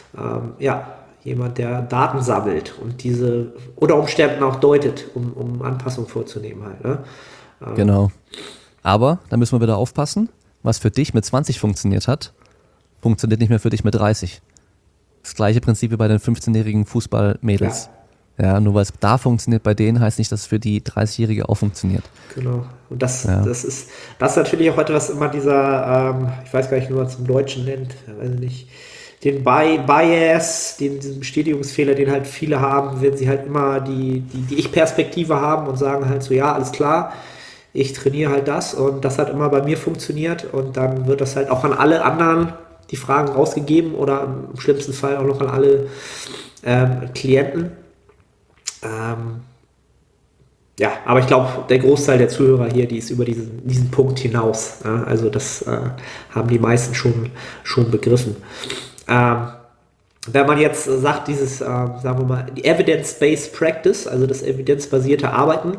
jemand, der Daten sammelt und diese unter Umständen auch deutet, um Anpassungen vorzunehmen halt. Ne? Genau. Aber da müssen wir wieder aufpassen, was für dich mit 20 funktioniert hat, funktioniert nicht mehr für dich mit 30. Das gleiche Prinzip wie bei den 15-jährigen Fußballmädels. Ja, nur weil es da funktioniert bei denen, heißt nicht, dass es für die 30-Jährige auch funktioniert. Genau. Und das ist natürlich auch etwas immer dieser, ich weiß gar nicht, wie man es im Deutschen nennt, weiß ich nicht, den Bias, diesen Bestätigungsfehler, den halt viele haben, wenn sie halt immer die Ich-Perspektive haben und sagen halt so, ja, alles klar, ich trainiere halt das und das hat immer bei mir funktioniert und dann wird das halt auch an alle anderen die Fragen rausgegeben oder im schlimmsten Fall auch noch an alle Klienten. Aber ich glaube, der Großteil der Zuhörer hier, die ist über diesen Punkt hinaus. Ja? Also das haben die meisten schon begriffen. Wenn man jetzt sagt, dieses, sagen wir mal, die Evidence-Based Practice, also das evidenzbasierte Arbeiten,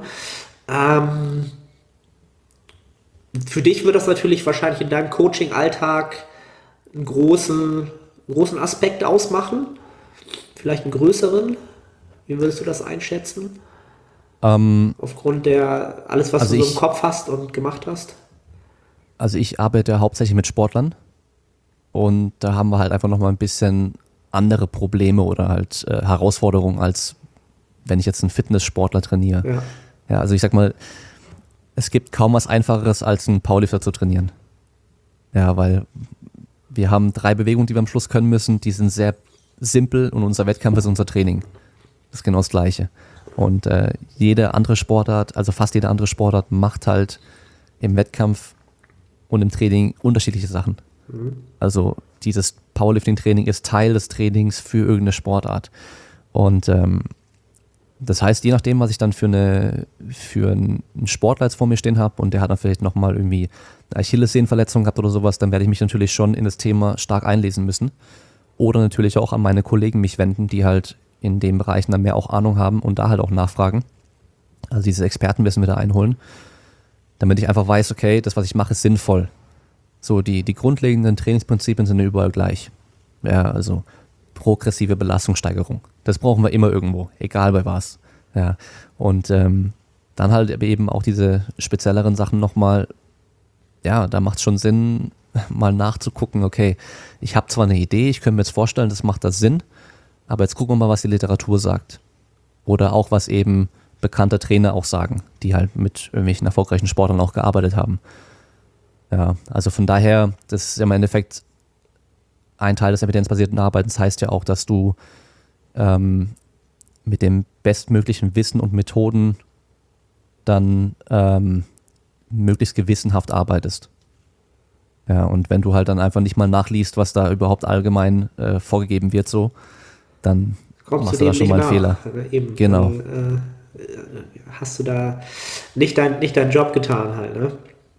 für dich wird das natürlich wahrscheinlich in deinem Coaching-Alltag einen großen Aspekt ausmachen, vielleicht einen größeren. Wie würdest du das einschätzen? Aufgrund der alles, was du so im Kopf hast und gemacht hast? Also ich arbeite hauptsächlich mit Sportlern und da haben wir halt einfach nochmal ein bisschen andere Probleme oder halt Herausforderungen, als wenn ich jetzt einen Fitnesssportler trainiere. Ja, also ich sag mal, es gibt kaum was Einfacheres, als einen Powerlifter zu trainieren. Ja, weil wir haben 3 Bewegungen, die wir am Schluss können müssen, die sind sehr simpel und unser Wettkampf ist unser Training. Das ist genau das Gleiche. Und jede andere Sportart, also fast jede andere Sportart macht halt im Wettkampf und im Training unterschiedliche Sachen. Also dieses Powerlifting-Training ist Teil des Trainings für irgendeine Sportart. Und das heißt, je nachdem, was ich dann für einen Sportler jetzt vor mir stehen habe und der hat dann vielleicht nochmal irgendwie eine Achillessehnenverletzung gehabt oder sowas, dann werde ich mich natürlich schon in das Thema stark einlesen müssen. Oder natürlich auch an meine Kollegen mich wenden, die halt in den Bereichen dann mehr auch Ahnung haben und da halt auch nachfragen. Also dieses Expertenwissen wieder einholen, damit ich einfach weiß, okay, das, was ich mache, ist sinnvoll. So, die grundlegenden Trainingsprinzipien sind ja überall gleich. Ja, also progressive Belastungssteigerung. Das brauchen wir immer irgendwo, egal bei was. Ja, und dann halt eben auch diese spezielleren Sachen nochmal, ja, da macht es schon Sinn, mal nachzugucken, okay, ich habe zwar eine Idee, ich könnte mir jetzt vorstellen, das macht das Sinn, aber jetzt gucken wir mal, was die Literatur sagt. Oder auch, was eben bekannte Trainer auch sagen, die halt mit irgendwelchen erfolgreichen Sportlern auch gearbeitet haben. Ja, also von daher, das ist ja im Endeffekt ein Teil des evidenzbasierten Arbeitens, heißt ja auch, dass du mit dem bestmöglichen Wissen und Methoden dann möglichst gewissenhaft arbeitest. Ja, und wenn du halt dann einfach nicht mal nachliest, was da überhaupt allgemein vorgegeben wird, so, dann kommst machst du du da dem schon nicht mal einen nach. Fehler. Eben, Genau. hast du da nicht deinen Job getan halt, ne?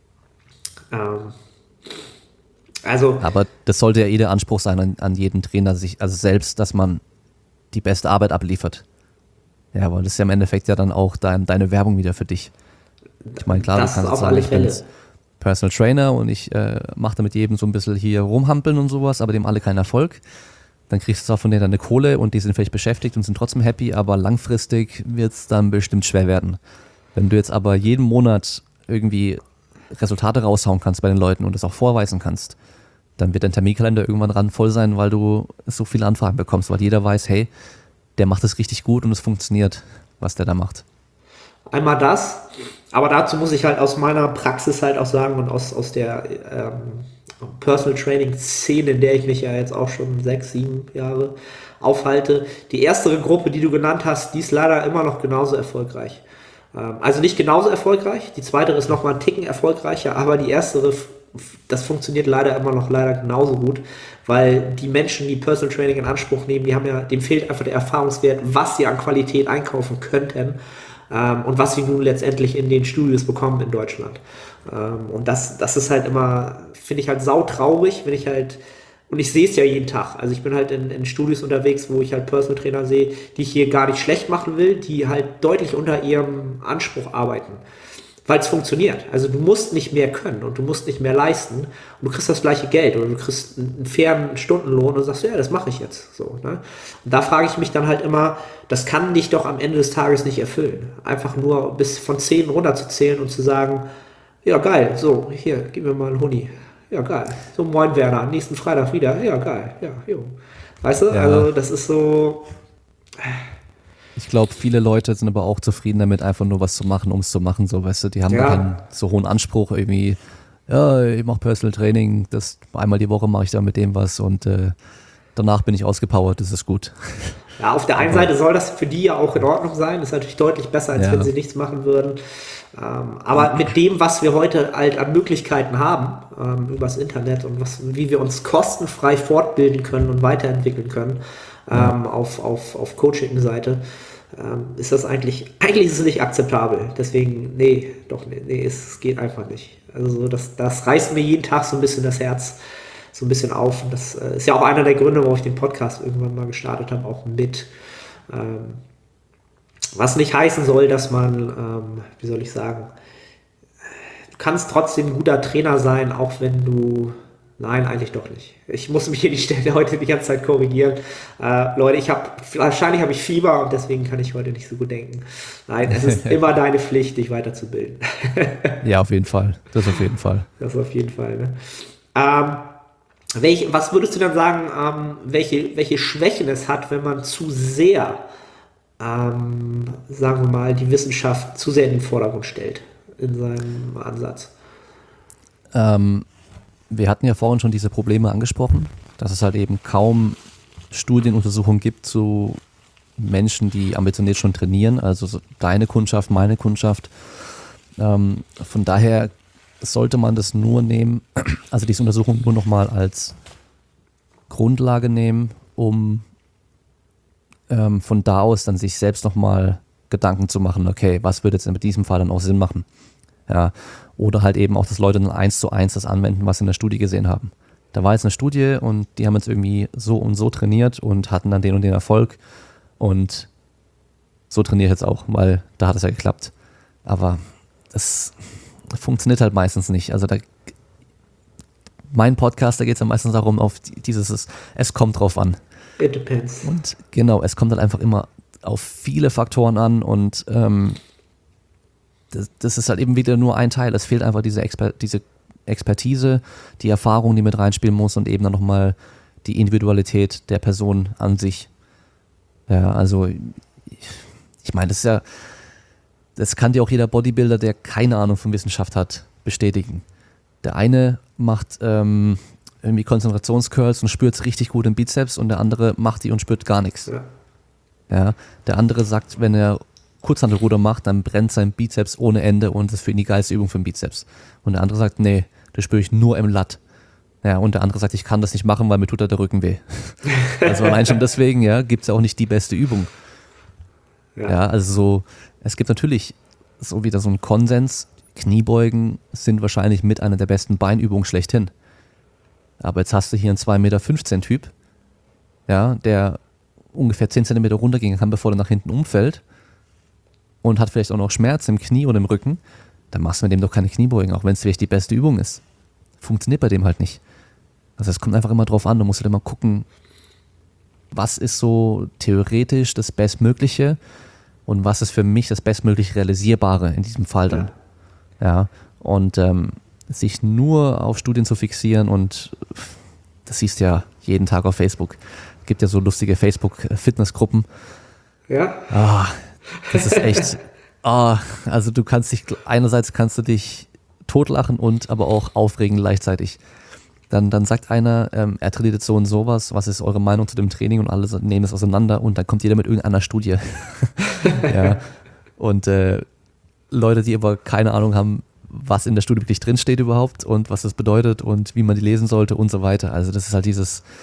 Also, Aber das sollte ja eh der Anspruch sein an jeden Trainer, also selbst, dass man die beste Arbeit abliefert. Ja, weil das ist ja im Endeffekt ja dann auch deine Werbung wieder für dich. Ich meine, klar, das du kannst jetzt auf sagen, alle ich bin Fälle. jetzt Personal Trainer und ich mache da mit jedem so ein bisschen hier rumhampeln und sowas, aber dem alle keinen Erfolg. Dann kriegst du zwar von denen deine Kohle und die sind vielleicht beschäftigt und sind trotzdem happy, aber langfristig wird es dann bestimmt schwer werden. Wenn du jetzt aber jeden Monat irgendwie Resultate raushauen kannst bei den Leuten und das auch vorweisen kannst, dann wird dein Terminkalender irgendwann ran voll sein, weil du so viele Anfragen bekommst, weil jeder weiß, hey, der macht das richtig gut und es funktioniert, was der da macht. Einmal das, aber dazu muss ich halt aus meiner Praxis halt auch sagen und aus der Personal Training Szene, in der ich mich ja jetzt auch schon 6, 7 Jahre aufhalte. Die erste Gruppe, die du genannt hast, die ist leider immer noch genauso erfolgreich. Also nicht genauso erfolgreich, die zweite ist noch mal einen Ticken erfolgreicher, aber die erste, das funktioniert leider immer noch genauso gut, weil die Menschen, die Personal Training in Anspruch nehmen, dem fehlt einfach der Erfahrungswert, was sie an Qualität einkaufen könnten und was sie nun letztendlich in den Studios bekommen in Deutschland. Und das ist halt immer, finde ich halt sautraurig, wenn ich halt, und ich sehe es ja jeden Tag, also ich bin halt in Studios unterwegs, wo ich halt Personal Trainer sehe, die ich hier gar nicht schlecht machen will, die halt deutlich unter ihrem Anspruch arbeiten, weil es funktioniert. Also du musst nicht mehr können und du musst nicht mehr leisten und du kriegst das gleiche Geld oder du kriegst einen fairen Stundenlohn und sagst, ja, das mache ich jetzt. So, ne? Und da frage ich mich dann halt immer, das kann dich doch am Ende des Tages nicht erfüllen. Einfach nur bis von 10 runterzuzählen und zu sagen, ja geil, so, hier, gib mir mal einen Huni. Ja, geil. So, moin Werner, nächsten Freitag wieder. Ja, geil. Ja, jo. Weißt du, Ja. also das ist so. Ich glaube, viele Leute sind aber auch zufrieden damit, einfach nur was zu machen, um es zu machen. So, weißt du, die haben Ja. keinen so hohen Anspruch irgendwie. Ja, ich mache Personal Training, das einmal die Woche mache ich da mit dem was und danach bin ich ausgepowert, das ist gut. Ja, auf der einen Seite soll das für die ja auch in Ordnung sein. Das ist natürlich deutlich besser, als Ja. wenn sie nichts machen würden. Aber mit dem, was wir heute halt an Möglichkeiten haben, übers Internet und wie wir uns kostenfrei fortbilden können und weiterentwickeln können, auf Coaching-Seite, ist das eigentlich ist es nicht akzeptabel. Deswegen, nee, es geht einfach nicht. Also das reißt mir jeden Tag so ein bisschen das Herz so ein bisschen auf. Und das ist ja auch einer der Gründe, warum ich den Podcast irgendwann mal gestartet habe, auch mit. Was nicht heißen soll, dass man, wie soll ich sagen, du kannst trotzdem ein guter Trainer sein, auch wenn du, nein, eigentlich doch nicht. Ich muss mich hier die Stelle heute die ganze Zeit korrigieren. Leute, wahrscheinlich habe ich Fieber und deswegen kann ich heute nicht so gut denken. Nein, es ist immer deine Pflicht, dich weiterzubilden. Ja, auf jeden Fall. Das auf jeden Fall. Das auf jeden Fall, ne? Was würdest du dann sagen, welche Schwächen es hat, wenn man zu sehr, sagen wir mal, die Wissenschaft zu sehr in den Vordergrund stellt in seinem Ansatz? Wir hatten ja vorhin schon diese Probleme angesprochen, dass es halt eben kaum Studienuntersuchungen gibt zu Menschen, die ambitioniert schon trainieren, also so deine Kundschaft, meine Kundschaft. Von daher sollte man das nur nehmen, also diese Untersuchung nur nochmal als Grundlage nehmen, um von da aus dann sich selbst nochmal Gedanken zu machen, okay, was würde jetzt in diesem Fall dann auch Sinn machen? Ja, oder halt eben auch, dass Leute dann 1:1 das anwenden, was sie in der Studie gesehen haben. Da war jetzt eine Studie und die haben jetzt irgendwie so und so trainiert und hatten dann den und den Erfolg und so trainiere ich jetzt auch, weil da hat es ja geklappt. Aber das funktioniert halt meistens nicht. Also mein Podcast, da geht es ja meistens darum, auf es kommt drauf an. It depends. Und genau, es kommt halt einfach immer auf viele Faktoren an und das ist halt eben wieder nur ein Teil. Es fehlt einfach diese Expertise, die Erfahrung, die mit reinspielen muss und eben dann nochmal die Individualität der Person an sich. Ja, also ich meine, das kann dir auch jeder Bodybuilder, der keine Ahnung von Wissenschaft hat, bestätigen. Der eine macht irgendwie Konzentrationscurls und spürt es richtig gut im Bizeps und der andere macht die und spürt gar nichts. Ja. Ja, der andere sagt, wenn er Kurzhantelruder macht, dann brennt sein Bizeps ohne Ende und das ist für ihn die geilste Übung für den Bizeps. Und der andere sagt, nee, das spüre ich nur im Lat. Ja, und der andere sagt, ich kann das nicht machen, weil mir tut da der Rücken weh. Also allein schon deswegen, ja, gibt es auch nicht die beste Übung. Ja, also so, es gibt natürlich so wieder so einen Konsens, Kniebeugen sind wahrscheinlich mit einer der besten Beinübungen schlechthin. Aber jetzt hast du hier einen 2,15 Meter Typ, ja, der ungefähr 10 Zentimeter runtergehen kann, bevor er nach hinten umfällt und hat vielleicht auch noch Schmerz im Knie oder im Rücken, dann machst du mit dem doch keine Kniebeugen, auch wenn es vielleicht die beste Übung ist. Funktioniert bei dem halt nicht. Also es kommt einfach immer drauf an, du musst halt immer gucken, was ist so theoretisch das Bestmögliche und was ist für mich das bestmöglich Realisierbare in diesem Fall dann. Ja, und sich nur auf Studien zu fixieren und das siehst du ja jeden Tag auf Facebook. Es gibt ja so lustige Facebook-Fitnessgruppen. Ja. Das ist echt, also du kannst dich, einerseits kannst du dich totlachen und aber auch aufregen gleichzeitig. Dann sagt einer, er trainiert jetzt so und sowas, was ist eure Meinung zu dem Training und alle nehmen es auseinander und dann kommt jeder mit irgendeiner Studie. Ja. Und Leute, die aber keine Ahnung haben, was in der Studie wirklich drinsteht überhaupt und was das bedeutet und wie man die lesen sollte und so weiter. Also das ist halt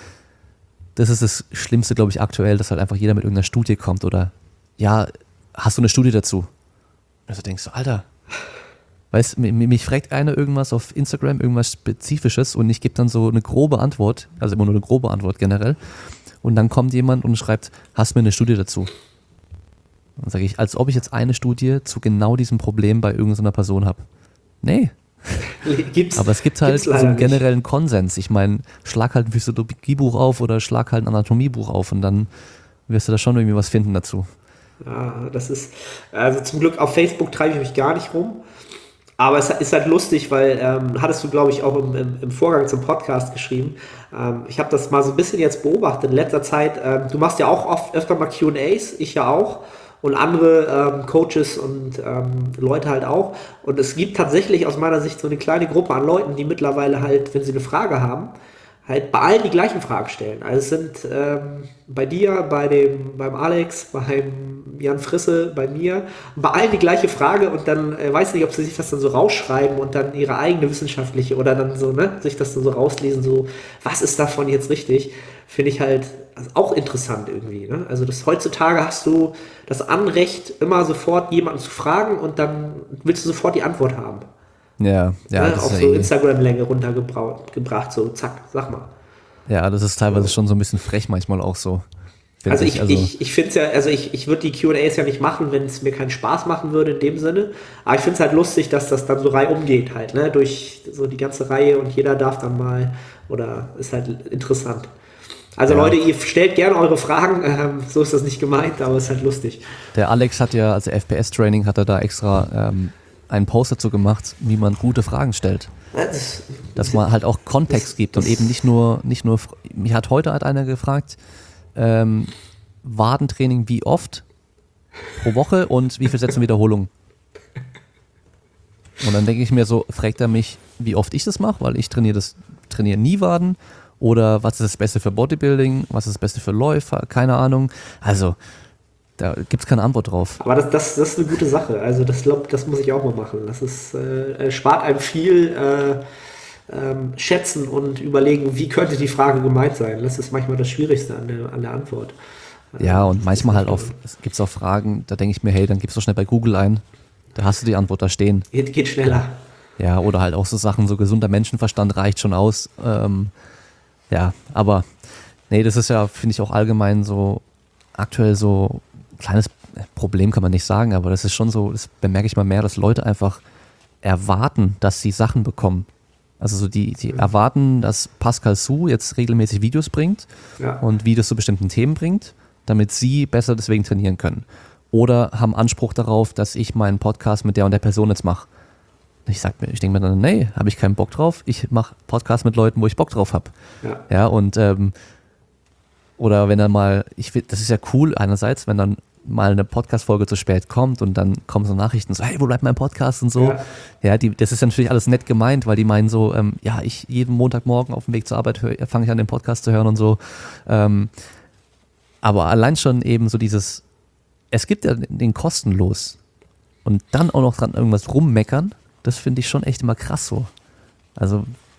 das ist das Schlimmste, glaube ich, aktuell, dass halt einfach jeder mit irgendeiner Studie kommt oder ja, hast du eine Studie dazu? Also denkst du, Alter, weißt, mich fragt einer irgendwas auf Instagram, irgendwas Spezifisches und ich gebe dann so eine grobe Antwort, also immer nur eine grobe Antwort generell und dann kommt jemand und schreibt, hast du mir eine Studie dazu? Dann sage ich, als ob ich jetzt eine Studie zu genau diesem Problem bei irgendeiner Person habe. Nee. Aber es gibt halt so einen generellen Konsens. Ich meine, schlag halt ein Physiologiebuch auf oder schlag halt ein Anatomiebuch auf und dann wirst du da schon irgendwie was finden dazu. Ja, das ist, also zum Glück auf Facebook treibe ich mich gar nicht rum. Aber es ist halt lustig, weil, hattest du, glaube ich, auch im Vorgang zum Podcast geschrieben. Ich habe das mal so ein bisschen jetzt beobachtet in letzter Zeit. Du machst ja auch öfter mal Q&As, ich ja auch. Und andere Coaches und Leute halt auch. Und es gibt tatsächlich aus meiner Sicht so eine kleine Gruppe an Leuten, die mittlerweile halt, wenn sie eine Frage haben, halt bei allen die gleichen Fragen stellen. Also es sind bei dir, beim Alex, beim Jan Frisse, bei mir, bei allen die gleiche Frage und dann weiß nicht, ob sie sich das dann so rausschreiben und dann ihre eigene wissenschaftliche oder dann so, ne, sich das dann so rauslesen, so, was ist davon jetzt richtig? Finde ich halt auch interessant irgendwie. Ne? Also heutzutage hast du das Anrecht, immer sofort jemanden zu fragen und dann willst du sofort die Antwort haben. Ja, ne? Auf so Instagram-Länge runtergebracht, so zack, sag mal. Ja, das ist teilweise schon so ein bisschen frech manchmal auch so. Also ich finde es ja, also ich würde die Q&As ja nicht machen, wenn es mir keinen Spaß machen würde in dem Sinne. Aber ich finde es halt lustig, dass das dann so reihum geht halt, ne? Durch so die ganze Reihe und jeder darf dann mal, oder ist halt interessant. Also ja. Leute, ihr stellt gerne eure Fragen, so ist das nicht gemeint, aber es ist halt lustig. Der Alex hat ja, also FPS-Training hat er da extra einen Post dazu gemacht, wie man gute Fragen stellt. Dass man halt auch Kontext gibt und eben nicht nur, mich hat heute einer gefragt, Wadentraining wie oft pro Woche und wie viele Sätze und Wiederholungen. Und dann denke ich mir so, fragt er mich, wie oft ich das mache, weil ich trainiere nie Waden. Oder was ist das Beste für Bodybuilding, was ist das Beste für Läufer, keine Ahnung. Also, da gibt es keine Antwort drauf. Aber das ist eine gute Sache. Also, das muss ich auch mal machen. Das ist, spart einem viel schätzen und überlegen, wie könnte die Frage gemeint sein. Das ist manchmal das Schwierigste an der Antwort. Ja, und manchmal halt gibt es auch Fragen, da denke ich mir, hey, dann gibst du schnell bei Google ein, da hast du die Antwort da stehen. Geht schneller. Ja, oder halt auch so Sachen, so gesunder Menschenverstand reicht schon aus. Ja, aber nee, das ist ja, finde ich auch allgemein so aktuell so ein kleines Problem, kann man nicht sagen, aber das ist schon so, das bemerke ich mal mehr, dass Leute einfach erwarten, dass sie Sachen bekommen. Also so die erwarten, dass Pascal Su jetzt regelmäßig Videos bringt und Videos zu bestimmten Themen bringt, damit sie besser deswegen trainieren können. Oder haben Anspruch darauf, dass ich meinen Podcast mit der und der Person jetzt mache. Ich denke mir dann, nee, habe ich keinen Bock drauf. Ich mache Podcasts mit Leuten, wo ich Bock drauf habe. Ja, und oder wenn dann mal, das ist ja cool einerseits, wenn dann mal eine Podcast-Folge zu spät kommt und dann kommen so Nachrichten so, hey, wo bleibt mein Podcast und so. Ja, das ist natürlich alles nett gemeint, weil die meinen so, ja, ich jeden Montagmorgen auf dem Weg zur Arbeit fange ich an, den Podcast zu hören und so. Aber allein schon eben so dieses, es gibt ja den kostenlos und dann auch noch dran irgendwas rummeckern, das finde ich schon echt immer krass so. Also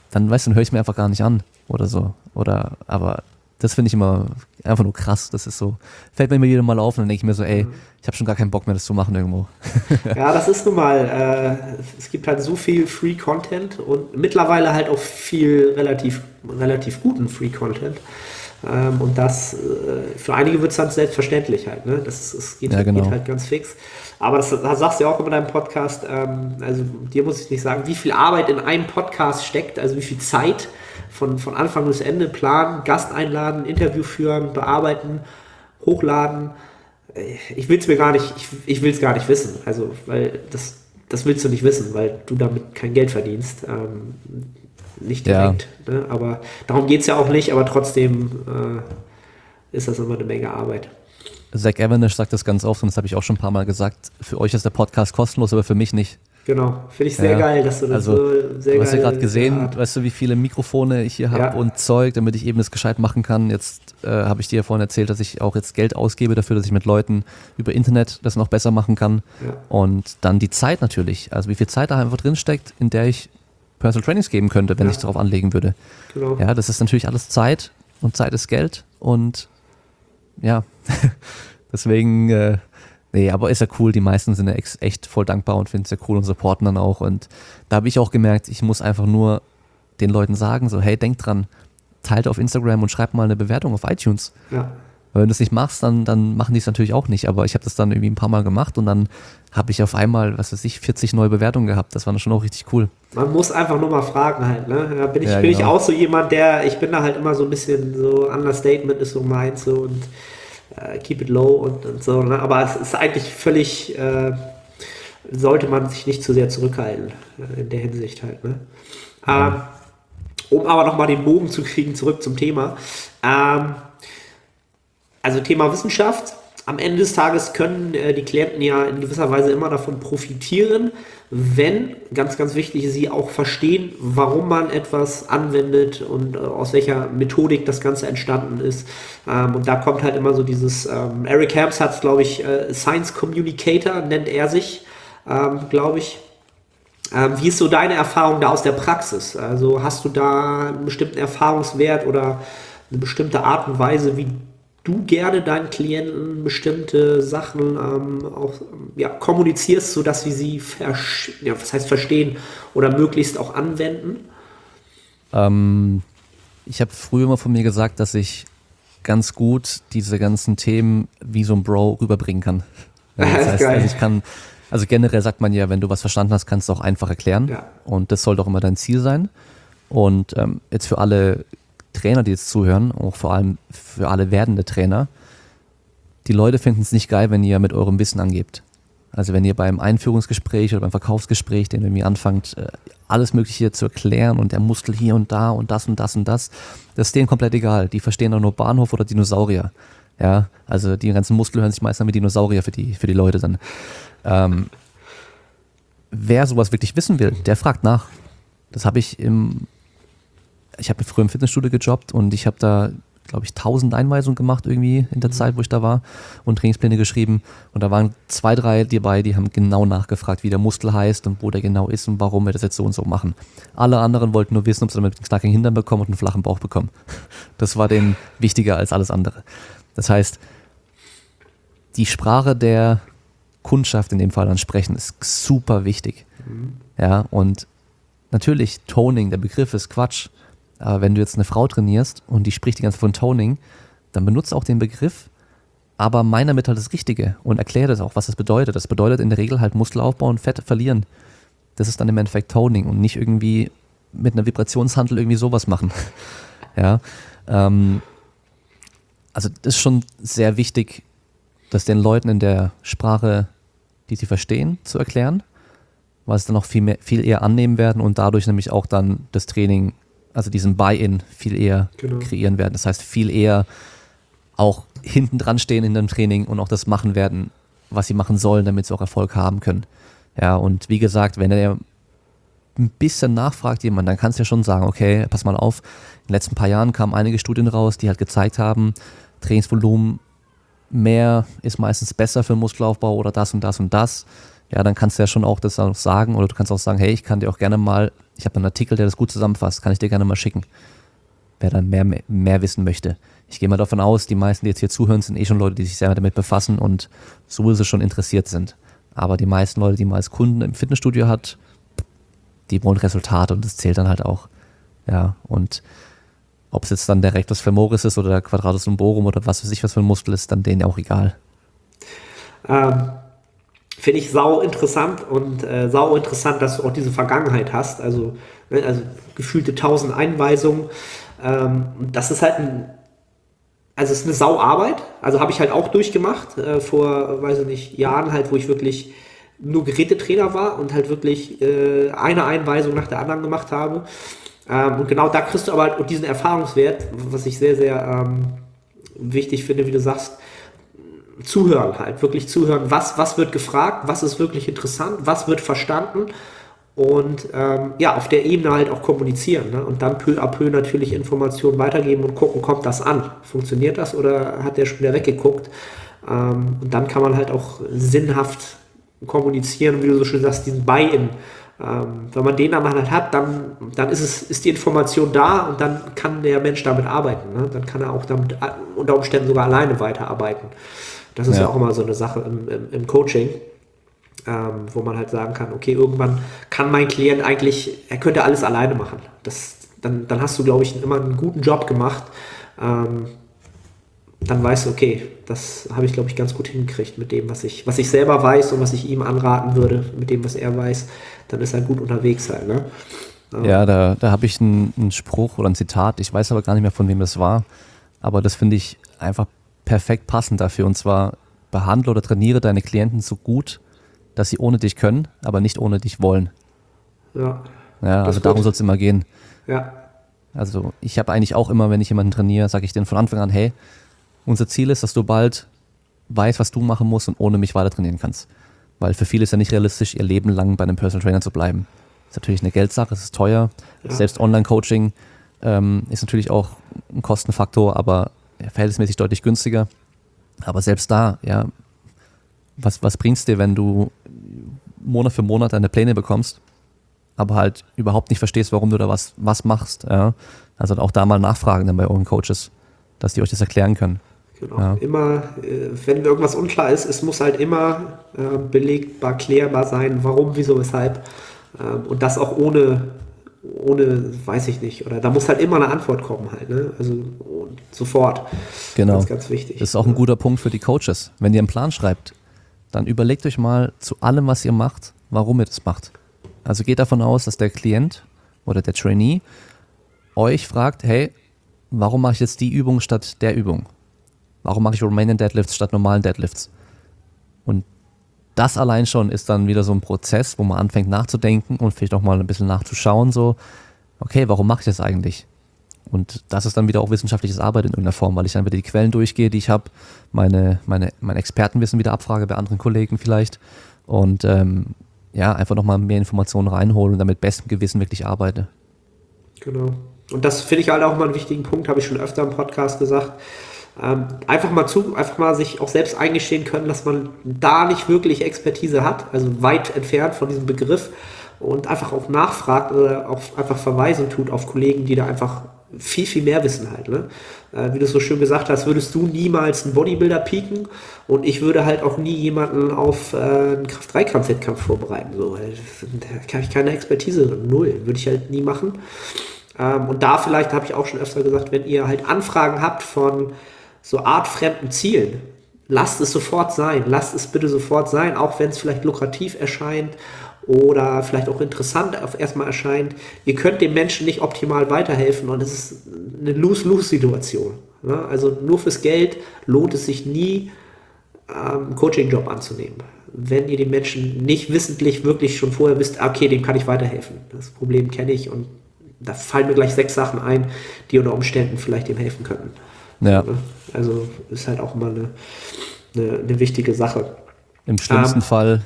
dann weißt du, dann höre ich es mir einfach gar nicht an oder so. Aber das finde ich immer einfach nur krass. Das ist so, fällt mir immer wieder mal auf und dann denke ich mir so, ey, ich habe schon gar keinen Bock mehr, das zu machen irgendwo. Ja, das ist nun mal, es gibt halt so viel Free Content und mittlerweile halt auch viel relativ guten Free Content. Und das, für einige wird es dann selbstverständlich halt, ne? Das geht, Ja, genau. geht halt ganz fix. Aber das sagst du ja auch immer in deinem Podcast, also dir muss ich nicht sagen, wie viel Arbeit in einem Podcast steckt, also wie viel Zeit von Anfang bis Ende planen, Gast einladen, Interview führen, bearbeiten, hochladen. Ich will es gar nicht wissen, also weil das willst du nicht wissen, weil du damit kein Geld verdienst. Nicht direkt, ja. Ne? Aber darum geht es ja auch nicht, aber trotzdem ist das immer eine Menge Arbeit. Zach Evanish sagt das ganz oft und das habe ich auch schon ein paar Mal gesagt. Für euch ist der Podcast kostenlos, aber für mich nicht. Genau, finde ich sehr geil, dass du das so sehr geil. Du hast ja gerade gesehen, weißt du, wie viele Mikrofone ich hier habe und Zeug, damit ich eben das gescheit machen kann. Jetzt habe ich dir ja vorhin erzählt, dass ich auch jetzt Geld ausgebe dafür, dass ich mit Leuten über Internet das noch besser machen kann. Ja. Und dann die Zeit natürlich, also wie viel Zeit da einfach drin steckt, in der ich Personal Trainings geben könnte, wenn ich darauf anlegen würde. Genau. Ja, das ist natürlich alles Zeit und Zeit ist Geld und ja, deswegen, nee, aber ist ja cool, die meisten sind ja echt voll dankbar und finden es ja cool und supporten dann auch und da habe ich auch gemerkt, ich muss einfach nur den Leuten sagen, so hey, denkt dran, teilt auf Instagram und schreibt mal eine Bewertung auf iTunes. Ja. Weil wenn du es nicht machst, dann machen die es natürlich auch nicht, aber ich habe das dann irgendwie ein paar Mal gemacht und dann habe ich auf einmal, 40 neue Bewertungen gehabt, das war dann schon auch richtig cool. Man muss einfach nur mal fragen halt, ne? Da bin ich auch so jemand, ich bin da halt immer so ein bisschen so, Understatement ist so meins so und keep it low und so, ne? Aber es ist eigentlich völlig, sollte man sich nicht zu sehr zurückhalten in der Hinsicht halt, ne? Um aber nochmal den Bogen zu kriegen, zurück zum Thema. Also Thema Wissenschaft. Am Ende des Tages können die Klienten ja in gewisser Weise immer davon profitieren, wenn, ganz, ganz wichtig, sie auch verstehen, warum man etwas anwendet und aus welcher Methodik das Ganze entstanden ist. Und da kommt halt immer so dieses, Eric Helms hat es, glaube ich, Science Communicator, nennt er sich, glaube ich. Wie ist so deine Erfahrung da aus der Praxis? Also hast du da einen bestimmten Erfahrungswert oder eine bestimmte Art und Weise, wie du gerne deinen Klienten bestimmte Sachen auch kommunizierst, sodass sie verstehen oder möglichst auch anwenden? Ich habe früher immer von mir gesagt, dass ich ganz gut diese ganzen Themen wie so ein Bro rüberbringen kann. Das heißt, also generell sagt man ja, wenn du was verstanden hast, kannst du auch einfach erklären. Ja. Und das soll doch immer dein Ziel sein. Und jetzt für alle Trainer, die jetzt zuhören, auch vor allem für alle werdende Trainer, die Leute finden es nicht geil, wenn ihr mit eurem Wissen angebt. Also wenn ihr beim Einführungsgespräch oder beim Verkaufsgespräch, den irgendwie anfangt, alles Mögliche zu erklären und der Muskel hier und da und das und das und das, das ist denen komplett egal. Die verstehen doch nur Bahnhof oder Dinosaurier. Ja, also die ganzen Muskeln hören sich meistens an wie Dinosaurier für die Leute dann. Wer sowas wirklich wissen will, der fragt nach. Das habe ich habe früher im Fitnessstudio gejobbt und ich habe da, glaube ich, 1000 Einweisungen gemacht irgendwie in der Zeit, wo ich da war und Trainingspläne geschrieben und da waren 2, 3 dabei, die haben genau nachgefragt, wie der Muskel heißt und wo der genau ist und warum wir das jetzt so und so machen. Alle anderen wollten nur wissen, ob sie damit einen knackigen Hintern bekommen und einen flachen Bauch bekommen. Das war denen wichtiger als alles andere. Das heißt, die Sprache der Kundschaft in dem Fall dann sprechen ist super wichtig. Ja, und natürlich, Toning, der Begriff ist Quatsch. Aber wenn du jetzt eine Frau trainierst und die spricht die ganze Zeit von Toning, dann benutzt auch den Begriff, aber mein damit halt das Richtige und erkläre das auch, was das bedeutet. Das bedeutet in der Regel halt Muskelaufbau und Fett verlieren. Das ist dann im Endeffekt Toning und nicht irgendwie mit einer Vibrationshantel irgendwie sowas machen. Ja, also das ist schon sehr wichtig, das den Leuten in der Sprache, die sie verstehen, zu erklären, weil sie dann auch viel eher annehmen werden und dadurch nämlich auch dann das Training, also diesen Buy-in viel eher kreieren werden. Das heißt, viel eher auch hinten dran stehen in dem Training und auch das machen werden, was sie machen sollen, damit sie auch Erfolg haben können. Ja, und wie gesagt, wenn er ein bisschen nachfragt jemand, dann kannst du ja schon sagen, okay, pass mal auf, in den letzten paar Jahren kamen einige Studien raus, die halt gezeigt haben, Trainingsvolumen mehr ist meistens besser für Muskelaufbau oder das und das und das. ja, dann kannst du ja schon auch das auch sagen oder du kannst auch sagen, hey, ich kann dir auch gerne mal, ich habe einen Artikel, der das gut zusammenfasst, kann ich dir gerne mal schicken, wer dann mehr wissen möchte. Ich gehe mal davon aus, die meisten, die jetzt hier zuhören, sind schon Leute, die sich selber damit befassen und sowieso schon interessiert sind. Aber die meisten Leute, die man als Kunden im Fitnessstudio hat, die wollen Resultate und das zählt dann halt auch. Ja, und ob es jetzt dann der Rectus femoris ist oder der Quadratus lumborum oder was weiß ich, was für ein Muskel ist, dann denen auch egal. Finde ich sau interessant und sau interessant, dass du auch diese Vergangenheit hast. Also gefühlte 1000 Einweisungen. Das ist halt es ist eine Sauarbeit. Also habe ich halt auch durchgemacht vor, weiß ich nicht, Jahren halt, wo ich wirklich nur Gerätetrainer war und halt wirklich eine Einweisung nach der anderen gemacht habe. Und genau da kriegst du aber halt diesen Erfahrungswert, was ich sehr, sehr wichtig finde, wie du sagst, zuhören halt, wirklich zuhören, was wird gefragt, was ist wirklich interessant, was wird verstanden und auf der Ebene halt auch kommunizieren, ne? Und dann peu à peu natürlich Informationen weitergeben und gucken, kommt das an, funktioniert das oder hat der schon wieder weggeguckt, und dann kann man halt auch sinnhaft kommunizieren, wie du so schön sagst, diesen Buy-in. Wenn man den dann halt hat, dann ist die Information da und dann kann der Mensch damit arbeiten. Ne? Dann kann er auch damit unter Umständen sogar alleine weiterarbeiten. Das ist ja auch immer so eine Sache im Coaching, wo man halt sagen kann, okay, irgendwann kann mein Klient eigentlich, er könnte alles alleine machen. Dann hast du, glaube ich, immer einen guten Job gemacht. Dann weißt du, okay, das habe ich, glaube ich, ganz gut hingekriegt mit dem, was ich selber weiß und was ich ihm anraten würde, mit dem, was er weiß, dann ist er gut unterwegs halt, ne? Ja, da habe ich einen Spruch oder ein Zitat, ich weiß aber gar nicht mehr, von wem das war, aber das finde ich einfach perfekt passend dafür, und zwar: behandle oder trainiere deine Klienten so gut, dass sie ohne dich können, aber nicht ohne dich wollen. Ja, also darum soll es immer gehen. Ja. Also ich habe eigentlich auch immer, wenn ich jemanden trainiere, sage ich denen von Anfang an, hey, unser Ziel ist, dass du bald weißt, was du machen musst und ohne mich weiter trainieren kannst. Weil für viele ist ja nicht realistisch, ihr Leben lang bei einem Personal Trainer zu bleiben. Das ist natürlich eine Geldsache, es ist teuer. Ja. Selbst Online-Coaching ist natürlich auch ein Kostenfaktor, aber verhältnismäßig deutlich günstiger. Aber selbst da, ja, was bringt's dir, wenn du Monat für Monat deine Pläne bekommst, aber halt überhaupt nicht verstehst, warum du da was machst. Ja? Also auch da mal nachfragen dann bei euren Coaches, dass die euch das erklären können. Genau. Ja. Immer, wenn irgendwas unklar ist, es muss halt immer belegbar, klärbar sein, warum, wieso, weshalb. Und das auch ohne, weiß ich nicht, oder da muss halt immer eine Antwort kommen halt, ne? Also sofort. Genau. Ganz, ganz wichtig. Das ist auch ein guter Punkt für die Coaches. Wenn ihr einen Plan schreibt, dann überlegt euch mal zu allem, was ihr macht, warum ihr das macht. Also geht davon aus, dass der Klient oder der Trainee euch fragt, hey, warum mache ich jetzt die Übung statt der Übung? Warum mache ich Romanian Deadlifts statt normalen Deadlifts? Und das allein schon ist dann wieder so ein Prozess, wo man anfängt nachzudenken und vielleicht auch mal ein bisschen nachzuschauen, so, okay, warum mache ich das eigentlich? Und das ist dann wieder auch wissenschaftliches Arbeiten in irgendeiner Form, weil ich dann wieder die Quellen durchgehe, die ich habe, mein Expertenwissen wieder abfrage bei anderen Kollegen vielleicht und einfach nochmal mehr Informationen reinholen und dann mit bestem Gewissen wirklich arbeite. Genau. Und das finde ich halt auch mal einen wichtigen Punkt, habe ich schon öfter im Podcast gesagt. Einfach mal sich auch selbst eingestehen können, dass man da nicht wirklich Expertise hat, also weit entfernt von diesem Begriff, und einfach auch nachfragt oder auch einfach Verweisen tut auf Kollegen, die da einfach viel, viel mehr wissen halt, ne? Wie du es so schön gesagt hast, würdest du niemals einen Bodybuilder pieken und ich würde halt auch nie jemanden auf einen Kraft-3-Kampf-Wettkampf vorbereiten. So. Da habe ich keine Expertise, null, würde ich halt nie machen. Und da vielleicht, habe ich auch schon öfter gesagt, wenn ihr halt Anfragen habt von so artfremden Zielen, lasst es sofort sein, lasst es bitte sofort sein, auch wenn es vielleicht lukrativ erscheint oder vielleicht auch interessant erstmal erscheint. Ihr könnt dem Menschen nicht optimal weiterhelfen und es ist eine Lose-Lose-Situation. Ne? Also nur fürs Geld lohnt es sich nie, einen Coaching-Job anzunehmen. Wenn ihr den Menschen nicht wissentlich wirklich schon vorher wisst, okay, dem kann ich weiterhelfen. Das Problem kenne ich und da fallen mir gleich 6 Sachen ein, die unter Umständen vielleicht ihm helfen könnten. Ja. Also ist halt auch immer eine wichtige Sache. Im schlimmsten Fall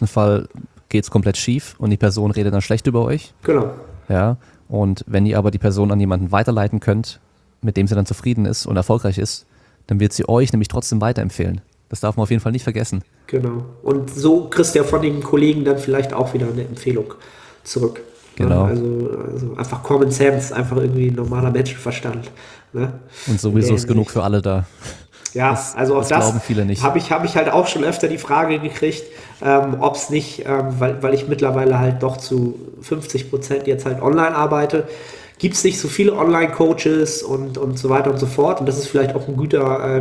geht es komplett schief und die Person redet dann schlecht über euch. Genau. Ja. Und wenn ihr aber die Person an jemanden weiterleiten könnt, mit dem sie dann zufrieden ist und erfolgreich ist, dann wird sie euch nämlich trotzdem weiterempfehlen. Das darf man auf jeden Fall nicht vergessen. Genau. Und so kriegst du ja von den Kollegen dann vielleicht auch wieder eine Empfehlung zurück. Genau. Also einfach Common Sense, einfach irgendwie normaler Menschenverstand. Ne? Und sowieso ist genug für alle da. Ja, also auch das glauben viele nicht. Habe ich halt auch schon öfter die Frage gekriegt, ob es nicht, weil ich mittlerweile halt doch zu 50% jetzt halt online arbeite, gibt es nicht so viele Online-Coaches und so weiter und so fort. Und das ist vielleicht auch ein guter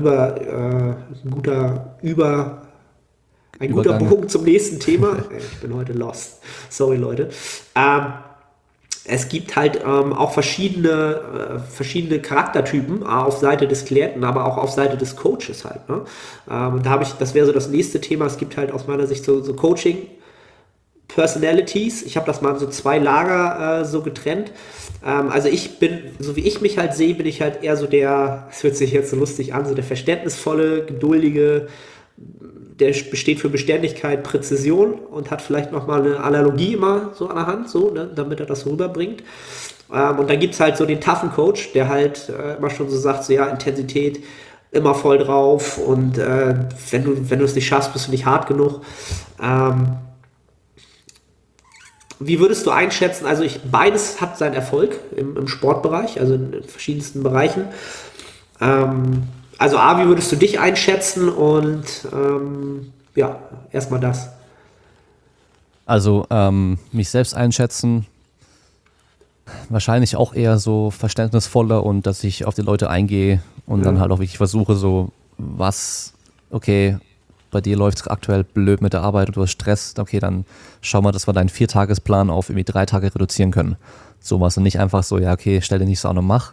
Bogen zum nächsten Thema. Ich bin heute lost. Sorry, Leute. Es gibt halt auch verschiedene Charaktertypen auf Seite des Klienten, aber auch auf Seite des Coaches halt. Ne? Und das wäre so das nächste Thema. Es gibt halt aus meiner Sicht so Coaching Personalities. Ich habe das mal in so 2 Lager so getrennt. Also so wie ich mich halt sehe, bin ich halt eher so das hört sich jetzt so lustig an, so der verständnisvolle, geduldige, der besteht für Beständigkeit, Präzision und hat vielleicht nochmal eine Analogie immer so an der Hand, so, ne, damit er das rüberbringt. Und dann gibt es halt so den toughen Coach, der halt immer schon so sagt, so ja, Intensität, immer voll drauf und wenn du es nicht schaffst, bist du nicht hart genug. Wie würdest du einschätzen, also beides hat seinen Erfolg im Sportbereich, also in verschiedensten Bereichen. Also A, wie würdest du dich einschätzen und ja, erstmal das. Also mich selbst einschätzen, wahrscheinlich auch eher so verständnisvoller und dass ich auf die Leute eingehe und dann halt auch wirklich versuche so, okay, bei dir läuft es aktuell blöd mit der Arbeit und du hast Stress, okay, dann schau mal, dass wir deinen 4-Tagesplan auf irgendwie 3 Tage reduzieren können. Sowas und nicht einfach so, ja, okay, stell dir nicht so an und mach.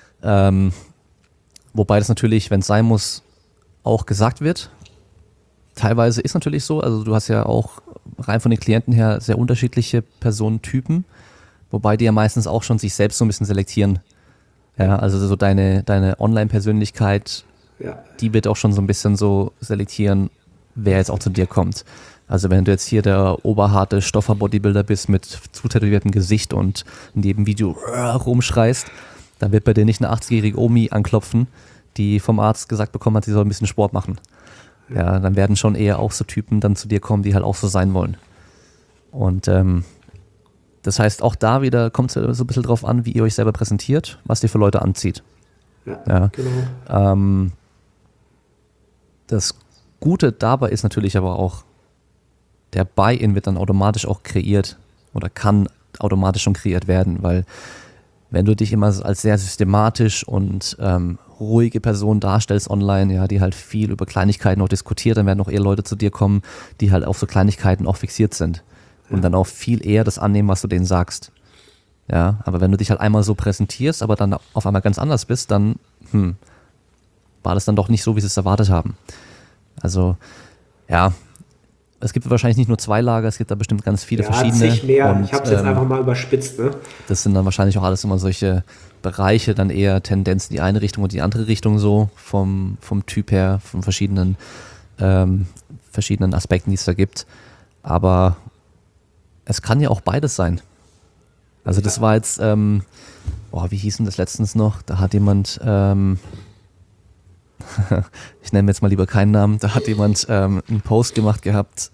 Wobei das natürlich, wenn es sein muss, auch gesagt wird. Teilweise ist natürlich so, also du hast ja auch rein von den Klienten her sehr unterschiedliche Personentypen, wobei die ja meistens auch schon sich selbst so ein bisschen selektieren. Ja, also so deine Online-Persönlichkeit, die wird auch schon so ein bisschen so selektieren, wer jetzt auch zu dir kommt. Also wenn du jetzt hier der oberharte Stoffer-Bodybuilder bist mit zutätowiertem Gesicht und in jedem Video rumschreist, dann wird bei dir nicht eine 80-jährige Omi anklopfen, die vom Arzt gesagt bekommen hat, sie soll ein bisschen Sport machen. Ja, dann werden schon eher auch so Typen dann zu dir kommen, die halt auch so sein wollen. Und das heißt, auch da wieder kommt es so ein bisschen drauf an, wie ihr euch selber präsentiert, was ihr für Leute anzieht. Ja. Genau. Das Gute dabei ist natürlich aber auch, der Buy-in wird dann automatisch auch kreiert oder kann automatisch schon kreiert werden, weil wenn du dich immer als sehr systematisch und ruhige Person darstellst online, ja, die halt viel über Kleinigkeiten auch diskutiert, dann werden auch eher Leute zu dir kommen, die halt auf so Kleinigkeiten auch fixiert sind und dann auch viel eher das annehmen, was du denen sagst. Ja, aber wenn du dich halt einmal so präsentierst, aber dann auf einmal ganz anders bist, dann war das dann doch nicht so, wie sie es erwartet haben. Also, ja, es gibt wahrscheinlich nicht nur 2 Lager, es gibt da bestimmt ganz viele verschiedene. Zig mehr. Und, ich habe es jetzt einfach mal überspitzt. Ne? Das sind dann wahrscheinlich auch alles immer solche Bereiche, dann eher Tendenzen in die eine Richtung und die andere Richtung so, vom Typ her, von verschiedenen Aspekten, die es da gibt. Aber es kann ja auch beides sein. Also das war jetzt, wie hieß denn das letztens noch? Da hat jemand, ich nenne jetzt mal lieber keinen Namen, da hat jemand einen Post gemacht gehabt,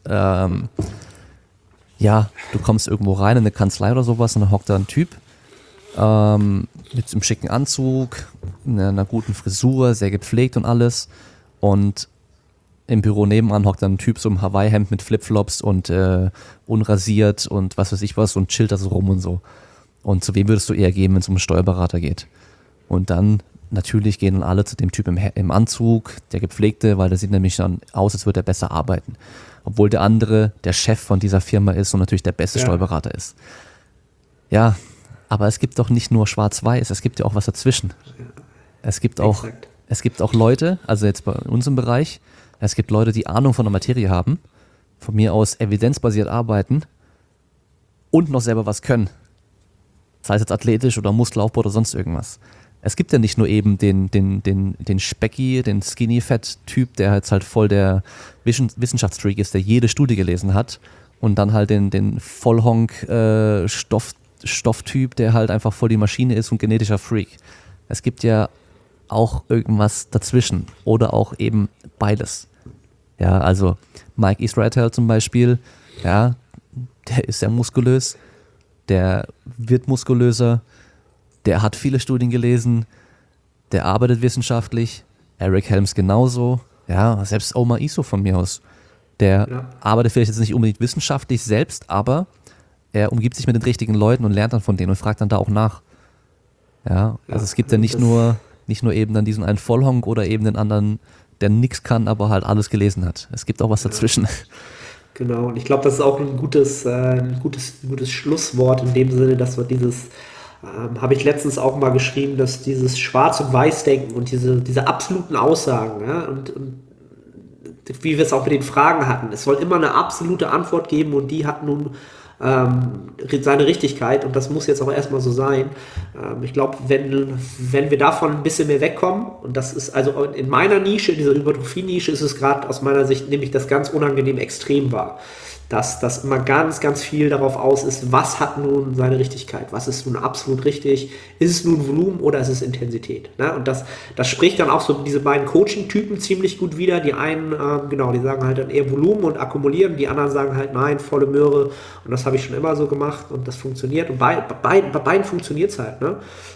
ja, du kommst irgendwo rein in eine Kanzlei oder sowas und dann hockt da ein Typ mit einem schicken Anzug, einer guten Frisur, sehr gepflegt und alles und im Büro nebenan hockt dann ein Typ so im Hawaii-Hemd mit Flipflops und unrasiert und was weiß ich was und chillt da so rum und so. Und zu wem würdest du eher gehen, wenn es um einen Steuerberater geht? Und dann natürlich gehen dann alle zu dem Typ im Anzug, der Gepflegte, weil der sieht nämlich dann aus, als würde er besser arbeiten. Obwohl der andere der Chef von dieser Firma ist und natürlich der beste Steuerberater ist. Ja, aber es gibt doch nicht nur schwarz-weiß, es gibt ja auch was dazwischen. Es gibt auch Leute, also jetzt bei uns im Bereich, es gibt Leute, die Ahnung von der Materie haben, von mir aus evidenzbasiert arbeiten und noch selber was können. Sei es jetzt athletisch oder Muskelaufbau oder sonst irgendwas. Es gibt ja nicht nur eben den Specki, den Skinny-Fat-Typ, der jetzt halt voll der Wissenschaftsfreak ist, der jede Studie gelesen hat und dann halt den Vollhonk-Stofftyp, der halt einfach voll die Maschine ist und genetischer Freak. Es gibt ja auch irgendwas dazwischen oder auch eben beides. Ja, also Mike Israetel zum Beispiel, ja, der ist sehr muskulös, der wird muskulöser, der hat viele Studien gelesen, der arbeitet wissenschaftlich, Eric Helms genauso, ja, selbst Omar Iso von mir aus, der arbeitet vielleicht jetzt nicht unbedingt wissenschaftlich selbst, aber er umgibt sich mit den richtigen Leuten und lernt dann von denen und fragt dann da auch nach. Ja, also es gibt ja nicht nur eben dann diesen einen Vollhonk oder eben den anderen, der nichts kann, aber halt alles gelesen hat. Es gibt auch was dazwischen. Genau, und ich glaube, das ist auch ein gutes Schlusswort in dem Sinne, dass wir habe ich letztens auch mal geschrieben, dass dieses Schwarz- und Weiß-Denken und diese absoluten Aussagen, ja, und wie wir es auch mit den Fragen hatten, es soll immer eine absolute Antwort geben und die hat nun seine Richtigkeit und das muss jetzt auch erstmal so sein. Ich glaube, wenn wir davon ein bisschen mehr wegkommen, und das ist also in meiner Nische, in dieser Hypertrophie-Nische, ist es gerade aus meiner Sicht nämlich das ganz unangenehm extrem war. Dass das immer ganz, ganz viel darauf aus ist, was hat nun seine Richtigkeit, was ist nun absolut richtig, ist es nun Volumen oder ist es Intensität, ne? Und das spricht dann auch so diese beiden Coaching-Typen ziemlich gut wider, die einen, die sagen halt dann eher Volumen und akkumulieren, die anderen sagen halt nein, volle Möhre und das habe ich schon immer so gemacht und das funktioniert und bei beiden funktioniert es halt, ne?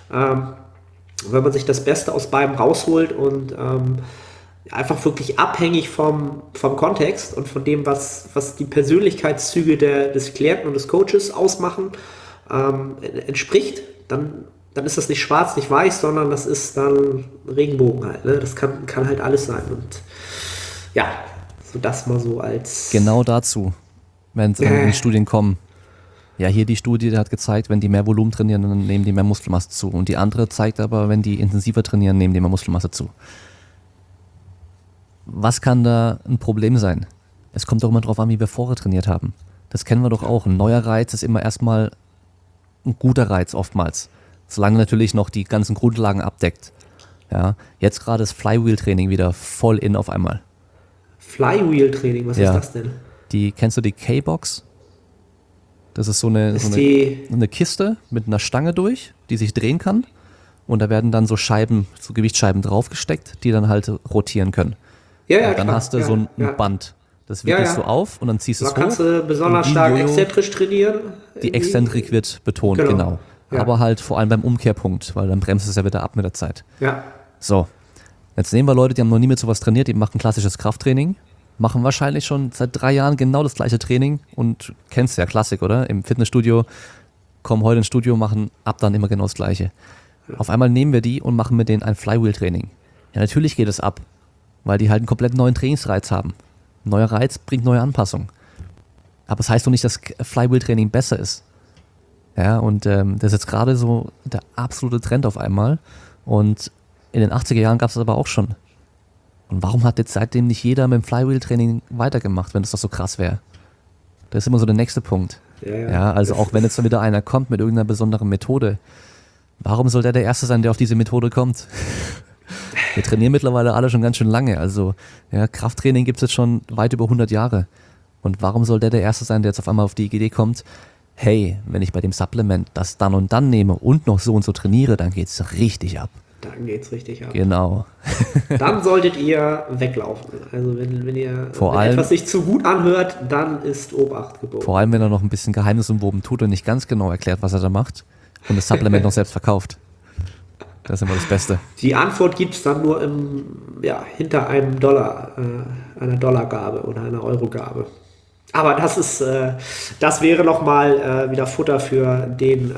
Wenn man sich das Beste aus beidem rausholt und einfach wirklich abhängig vom Kontext und von dem, was die Persönlichkeitszüge des Klienten und des Coaches ausmachen, entspricht, dann ist das nicht schwarz, nicht weiß, sondern das ist dann Regenbogen halt. Ne? Das kann halt alles sein. Und ja, so das mal so als... Genau dazu, wenn die Studien kommen. Ja, hier die Studie, die hat gezeigt, wenn die mehr Volumen trainieren, dann nehmen die mehr Muskelmasse zu. Und die andere zeigt aber, wenn die intensiver trainieren, nehmen die mehr Muskelmasse zu. Was kann da ein Problem sein? Es kommt doch immer drauf an, wie wir vorher trainiert haben. Das kennen wir doch auch. Ein neuer Reiz ist immer erstmal ein guter Reiz oftmals. Solange natürlich noch die ganzen Grundlagen abdeckt. Ja, jetzt gerade ist Flywheel-Training wieder voll in auf einmal. Flywheel-Training, was ist das denn? Kennst du die K-Box? Das ist so eine Kiste mit einer Stange durch, die sich drehen kann. Und da werden dann so Scheiben, so Gewichtsscheiben draufgesteckt, die dann halt rotieren können. Ja, dann klar. hast du so ein Band. Das wickelst du auf und dann ziehst du es hoch. Da kannst du besonders stark exzentrisch trainieren. Die Exzentrik wird betont, genau. Ja. Aber halt vor allem beim Umkehrpunkt, weil dann bremst es ja wieder ab mit der Zeit. Ja. So, jetzt nehmen wir Leute, die haben noch nie mit sowas trainiert, die machen klassisches Krafttraining, machen wahrscheinlich schon seit 3 Jahren genau das gleiche Training und kennst ja, Klassik, oder? Im Fitnessstudio, kommen heute ins Studio, machen ab dann immer genau das Gleiche. Ja. Auf einmal nehmen wir die und machen mit denen ein Flywheel-Training. Ja, natürlich geht es ab. Weil die halt einen komplett neuen Trainingsreiz haben. Ein neuer Reiz bringt neue Anpassungen. Aber das heißt doch nicht, dass Flywheel-Training besser ist. Ja, und das ist jetzt gerade so der absolute Trend auf einmal. Und in den 80er Jahren gab es das aber auch schon. Und warum hat jetzt seitdem nicht jeder mit dem Flywheel-Training weitergemacht, wenn das doch so krass wäre? Das ist immer so der nächste Punkt. Ja, also auch wenn jetzt dann wieder einer kommt mit irgendeiner besonderen Methode, warum soll der Erste sein, der auf diese Methode kommt? Wir trainieren mittlerweile alle schon ganz schön lange. Also ja, Krafttraining gibt es jetzt schon weit über 100 Jahre. Und warum soll der Erste sein, der jetzt auf einmal auf die Idee kommt, hey, wenn ich bei dem Supplement das dann und dann nehme und noch so und so trainiere, dann geht's richtig ab. Dann geht's richtig ab. Genau. Dann solltet ihr weglaufen. Also wenn etwas sich zu gut anhört, dann ist Obacht geboten. Vor allem, wenn er noch ein bisschen geheimnisumwoben tut und nicht ganz genau erklärt, was er da macht und das Supplement noch selbst verkauft. Das ist immer das Beste. Die Antwort gibt es dann nur hinter einem Dollar, einer Dollargabe oder einer Eurogabe. Aber das wäre nochmal wieder Futter für den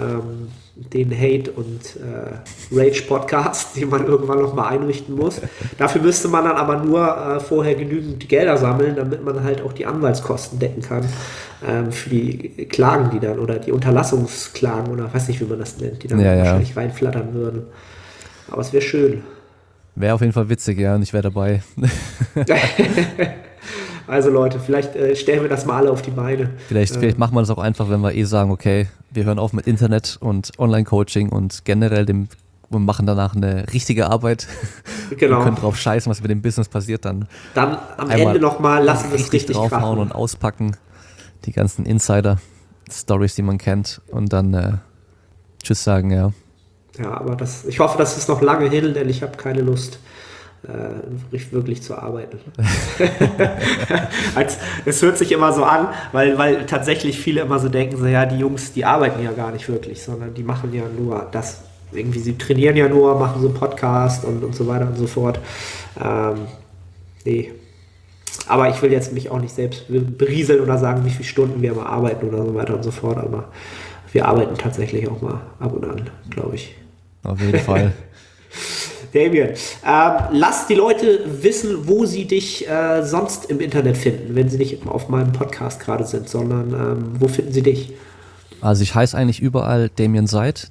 Hate- und Rage-Podcast, den man irgendwann nochmal einrichten muss. Dafür müsste man dann aber nur vorher genügend Gelder sammeln, damit man halt auch die Anwaltskosten decken kann für die Klagen, die dann, oder die Unterlassungsklagen, oder weiß nicht, wie man das nennt, die dann wahrscheinlich reinflattern würden. Aber es wäre schön. Wäre auf jeden Fall witzig, ja, und ich wäre dabei. Also Leute, vielleicht stellen wir das mal alle auf die Beine. Vielleicht machen wir das auch einfach, wenn wir sagen, okay, wir hören auf mit Internet und Online-Coaching und generell wir machen danach eine richtige Arbeit. Genau. Wir können drauf scheißen, was mit dem Business passiert dann. Dann am Ende nochmal lassen wir es richtig draufhauen krachen. Und auspacken. Die ganzen Insider-Stories, die man kennt. Und dann Tschüss sagen, ja. Ja, aber ich hoffe, das ist noch lange hin, denn ich habe keine Lust, wirklich zu arbeiten. Es hört sich immer so an, weil tatsächlich viele immer so denken, so, ja, die Jungs, die arbeiten ja gar nicht wirklich, sondern die machen ja nur das. Irgendwie, sie trainieren ja nur, machen so einen Podcast und so weiter und so fort. Nee. Aber ich will jetzt mich auch nicht selbst berieseln oder sagen, wie viele Stunden wir mal arbeiten oder so weiter und so fort. Aber wir arbeiten tatsächlich auch mal ab und an, glaube ich. Auf jeden Fall. Damien, lass die Leute wissen, wo sie dich sonst im Internet finden, wenn sie nicht auf meinem Podcast gerade sind, sondern wo finden sie dich? Also ich heiße eigentlich überall Damien Seid,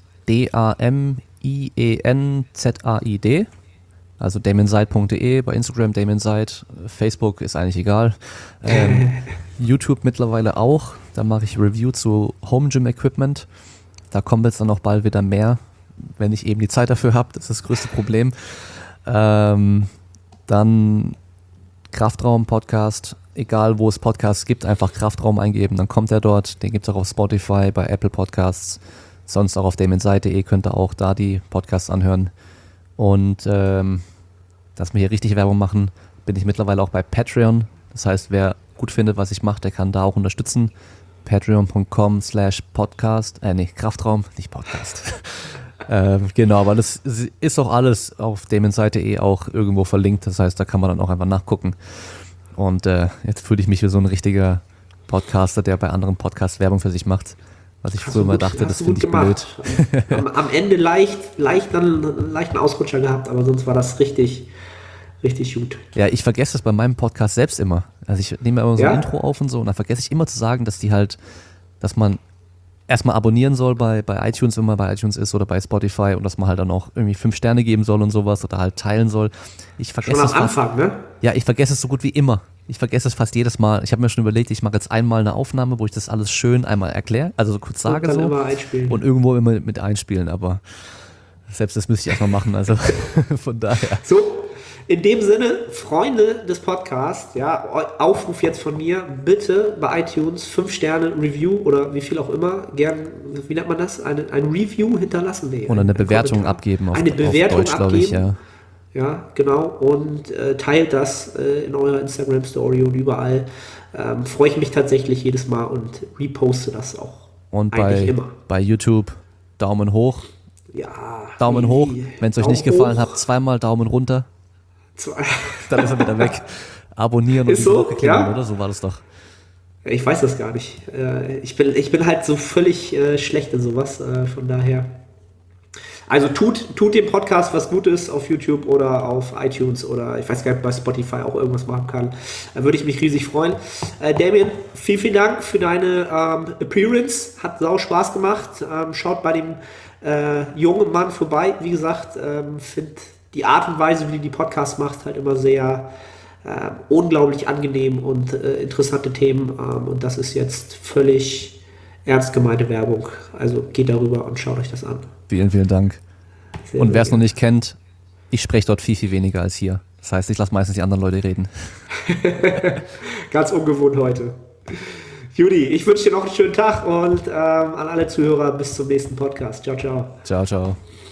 DAMIENZAID, also damienseid.de, bei Instagram Damien Seid, Facebook ist eigentlich egal, YouTube mittlerweile auch, da mache ich Review zu Home Gym Equipment, da kommt jetzt dann auch bald wieder mehr, wenn ich eben die Zeit dafür habe, das ist das größte Problem. Dann Kraftraum-Podcast, egal wo es Podcasts gibt, einfach Kraftraum eingeben, dann kommt er dort, den gibt es auch auf Spotify, bei Apple Podcasts, sonst auch auf damienseid.de könnt ihr auch da die Podcasts anhören. Und dass wir hier richtig Werbung machen, bin ich mittlerweile auch bei Patreon. Das heißt, wer gut findet, was ich mache, der kann da auch unterstützen. Patreon.com/Podcast, Kraftraum, nicht Podcast. Genau, aber das ist auch alles auf damienseid.de auch irgendwo verlinkt. Das heißt, da kann man dann auch einfach nachgucken. Und jetzt fühle ich mich wie so ein richtiger Podcaster, der bei anderen Podcasts Werbung für sich macht. Was ich früher mal dachte, das finde ich blöd. Am Ende einen leichten Ausrutscher gehabt, aber sonst war das richtig, richtig gut. Ja, ich vergesse das bei meinem Podcast selbst immer. Also ich nehme immer so ein Intro auf und so und dann vergesse ich immer zu sagen, dass man erstmal abonnieren soll bei iTunes, wenn man bei iTunes ist oder bei Spotify und dass man halt dann auch irgendwie 5 Sterne geben soll und sowas oder halt teilen soll. Ich vergesse schon am Anfang, ne? Ja, ich vergesse es so gut wie immer. Ich vergesse es fast jedes Mal. Ich habe mir schon überlegt, ich mache jetzt einmal eine Aufnahme, wo ich das alles schön einmal erkläre, also so kurz sage und so immer einspielen. Und irgendwo immer mit einspielen, aber selbst das müsste ich erstmal machen, also von daher. So, in dem Sinne, Freunde des Podcasts, ja, Aufruf jetzt von mir, bitte bei iTunes 5 Sterne Review oder wie viel auch immer, gern, wie nennt man das? Ein Review hinterlassen. Oder eine Bewertung abgeben auf Bewertung Deutsch, glaube ich, ja. Ja, genau. Und teilt das in eurer Instagram-Story und überall. Freue ich mich tatsächlich jedes Mal und reposte das auch. Und immer. Bei YouTube Daumen hoch. Ja. Daumen hoch. Wenn es euch nicht gefallen hat, zweimal Daumen runter. Dann ist er wieder weg. Abonnieren und die Glocke klingeln, oder? So war das doch. Ich weiß das gar nicht. Ich bin halt so völlig schlecht in sowas. Von daher. Also tut dem Podcast was Gutes auf YouTube oder auf iTunes oder ich weiß gar nicht, bei Spotify auch irgendwas machen kann. Da würde ich mich riesig freuen. Damien, vielen Dank für deine Appearance. Hat sau Spaß gemacht. Schaut bei dem jungen Mann vorbei. Wie gesagt, finde die Art und Weise, wie die Podcasts macht, halt immer sehr unglaublich angenehm und interessante Themen. Und das ist jetzt völlig ernst gemeinte Werbung. Also geht darüber und schaut euch das an. Vielen, vielen Dank. Und wer es noch nicht kennt, ich spreche dort viel, viel weniger als hier. Das heißt, ich lasse meistens die anderen Leute reden. Ganz ungewohnt heute. Judy, ich wünsche dir noch einen schönen Tag und an alle Zuhörer bis zum nächsten Podcast. Ciao, ciao. Ciao, ciao.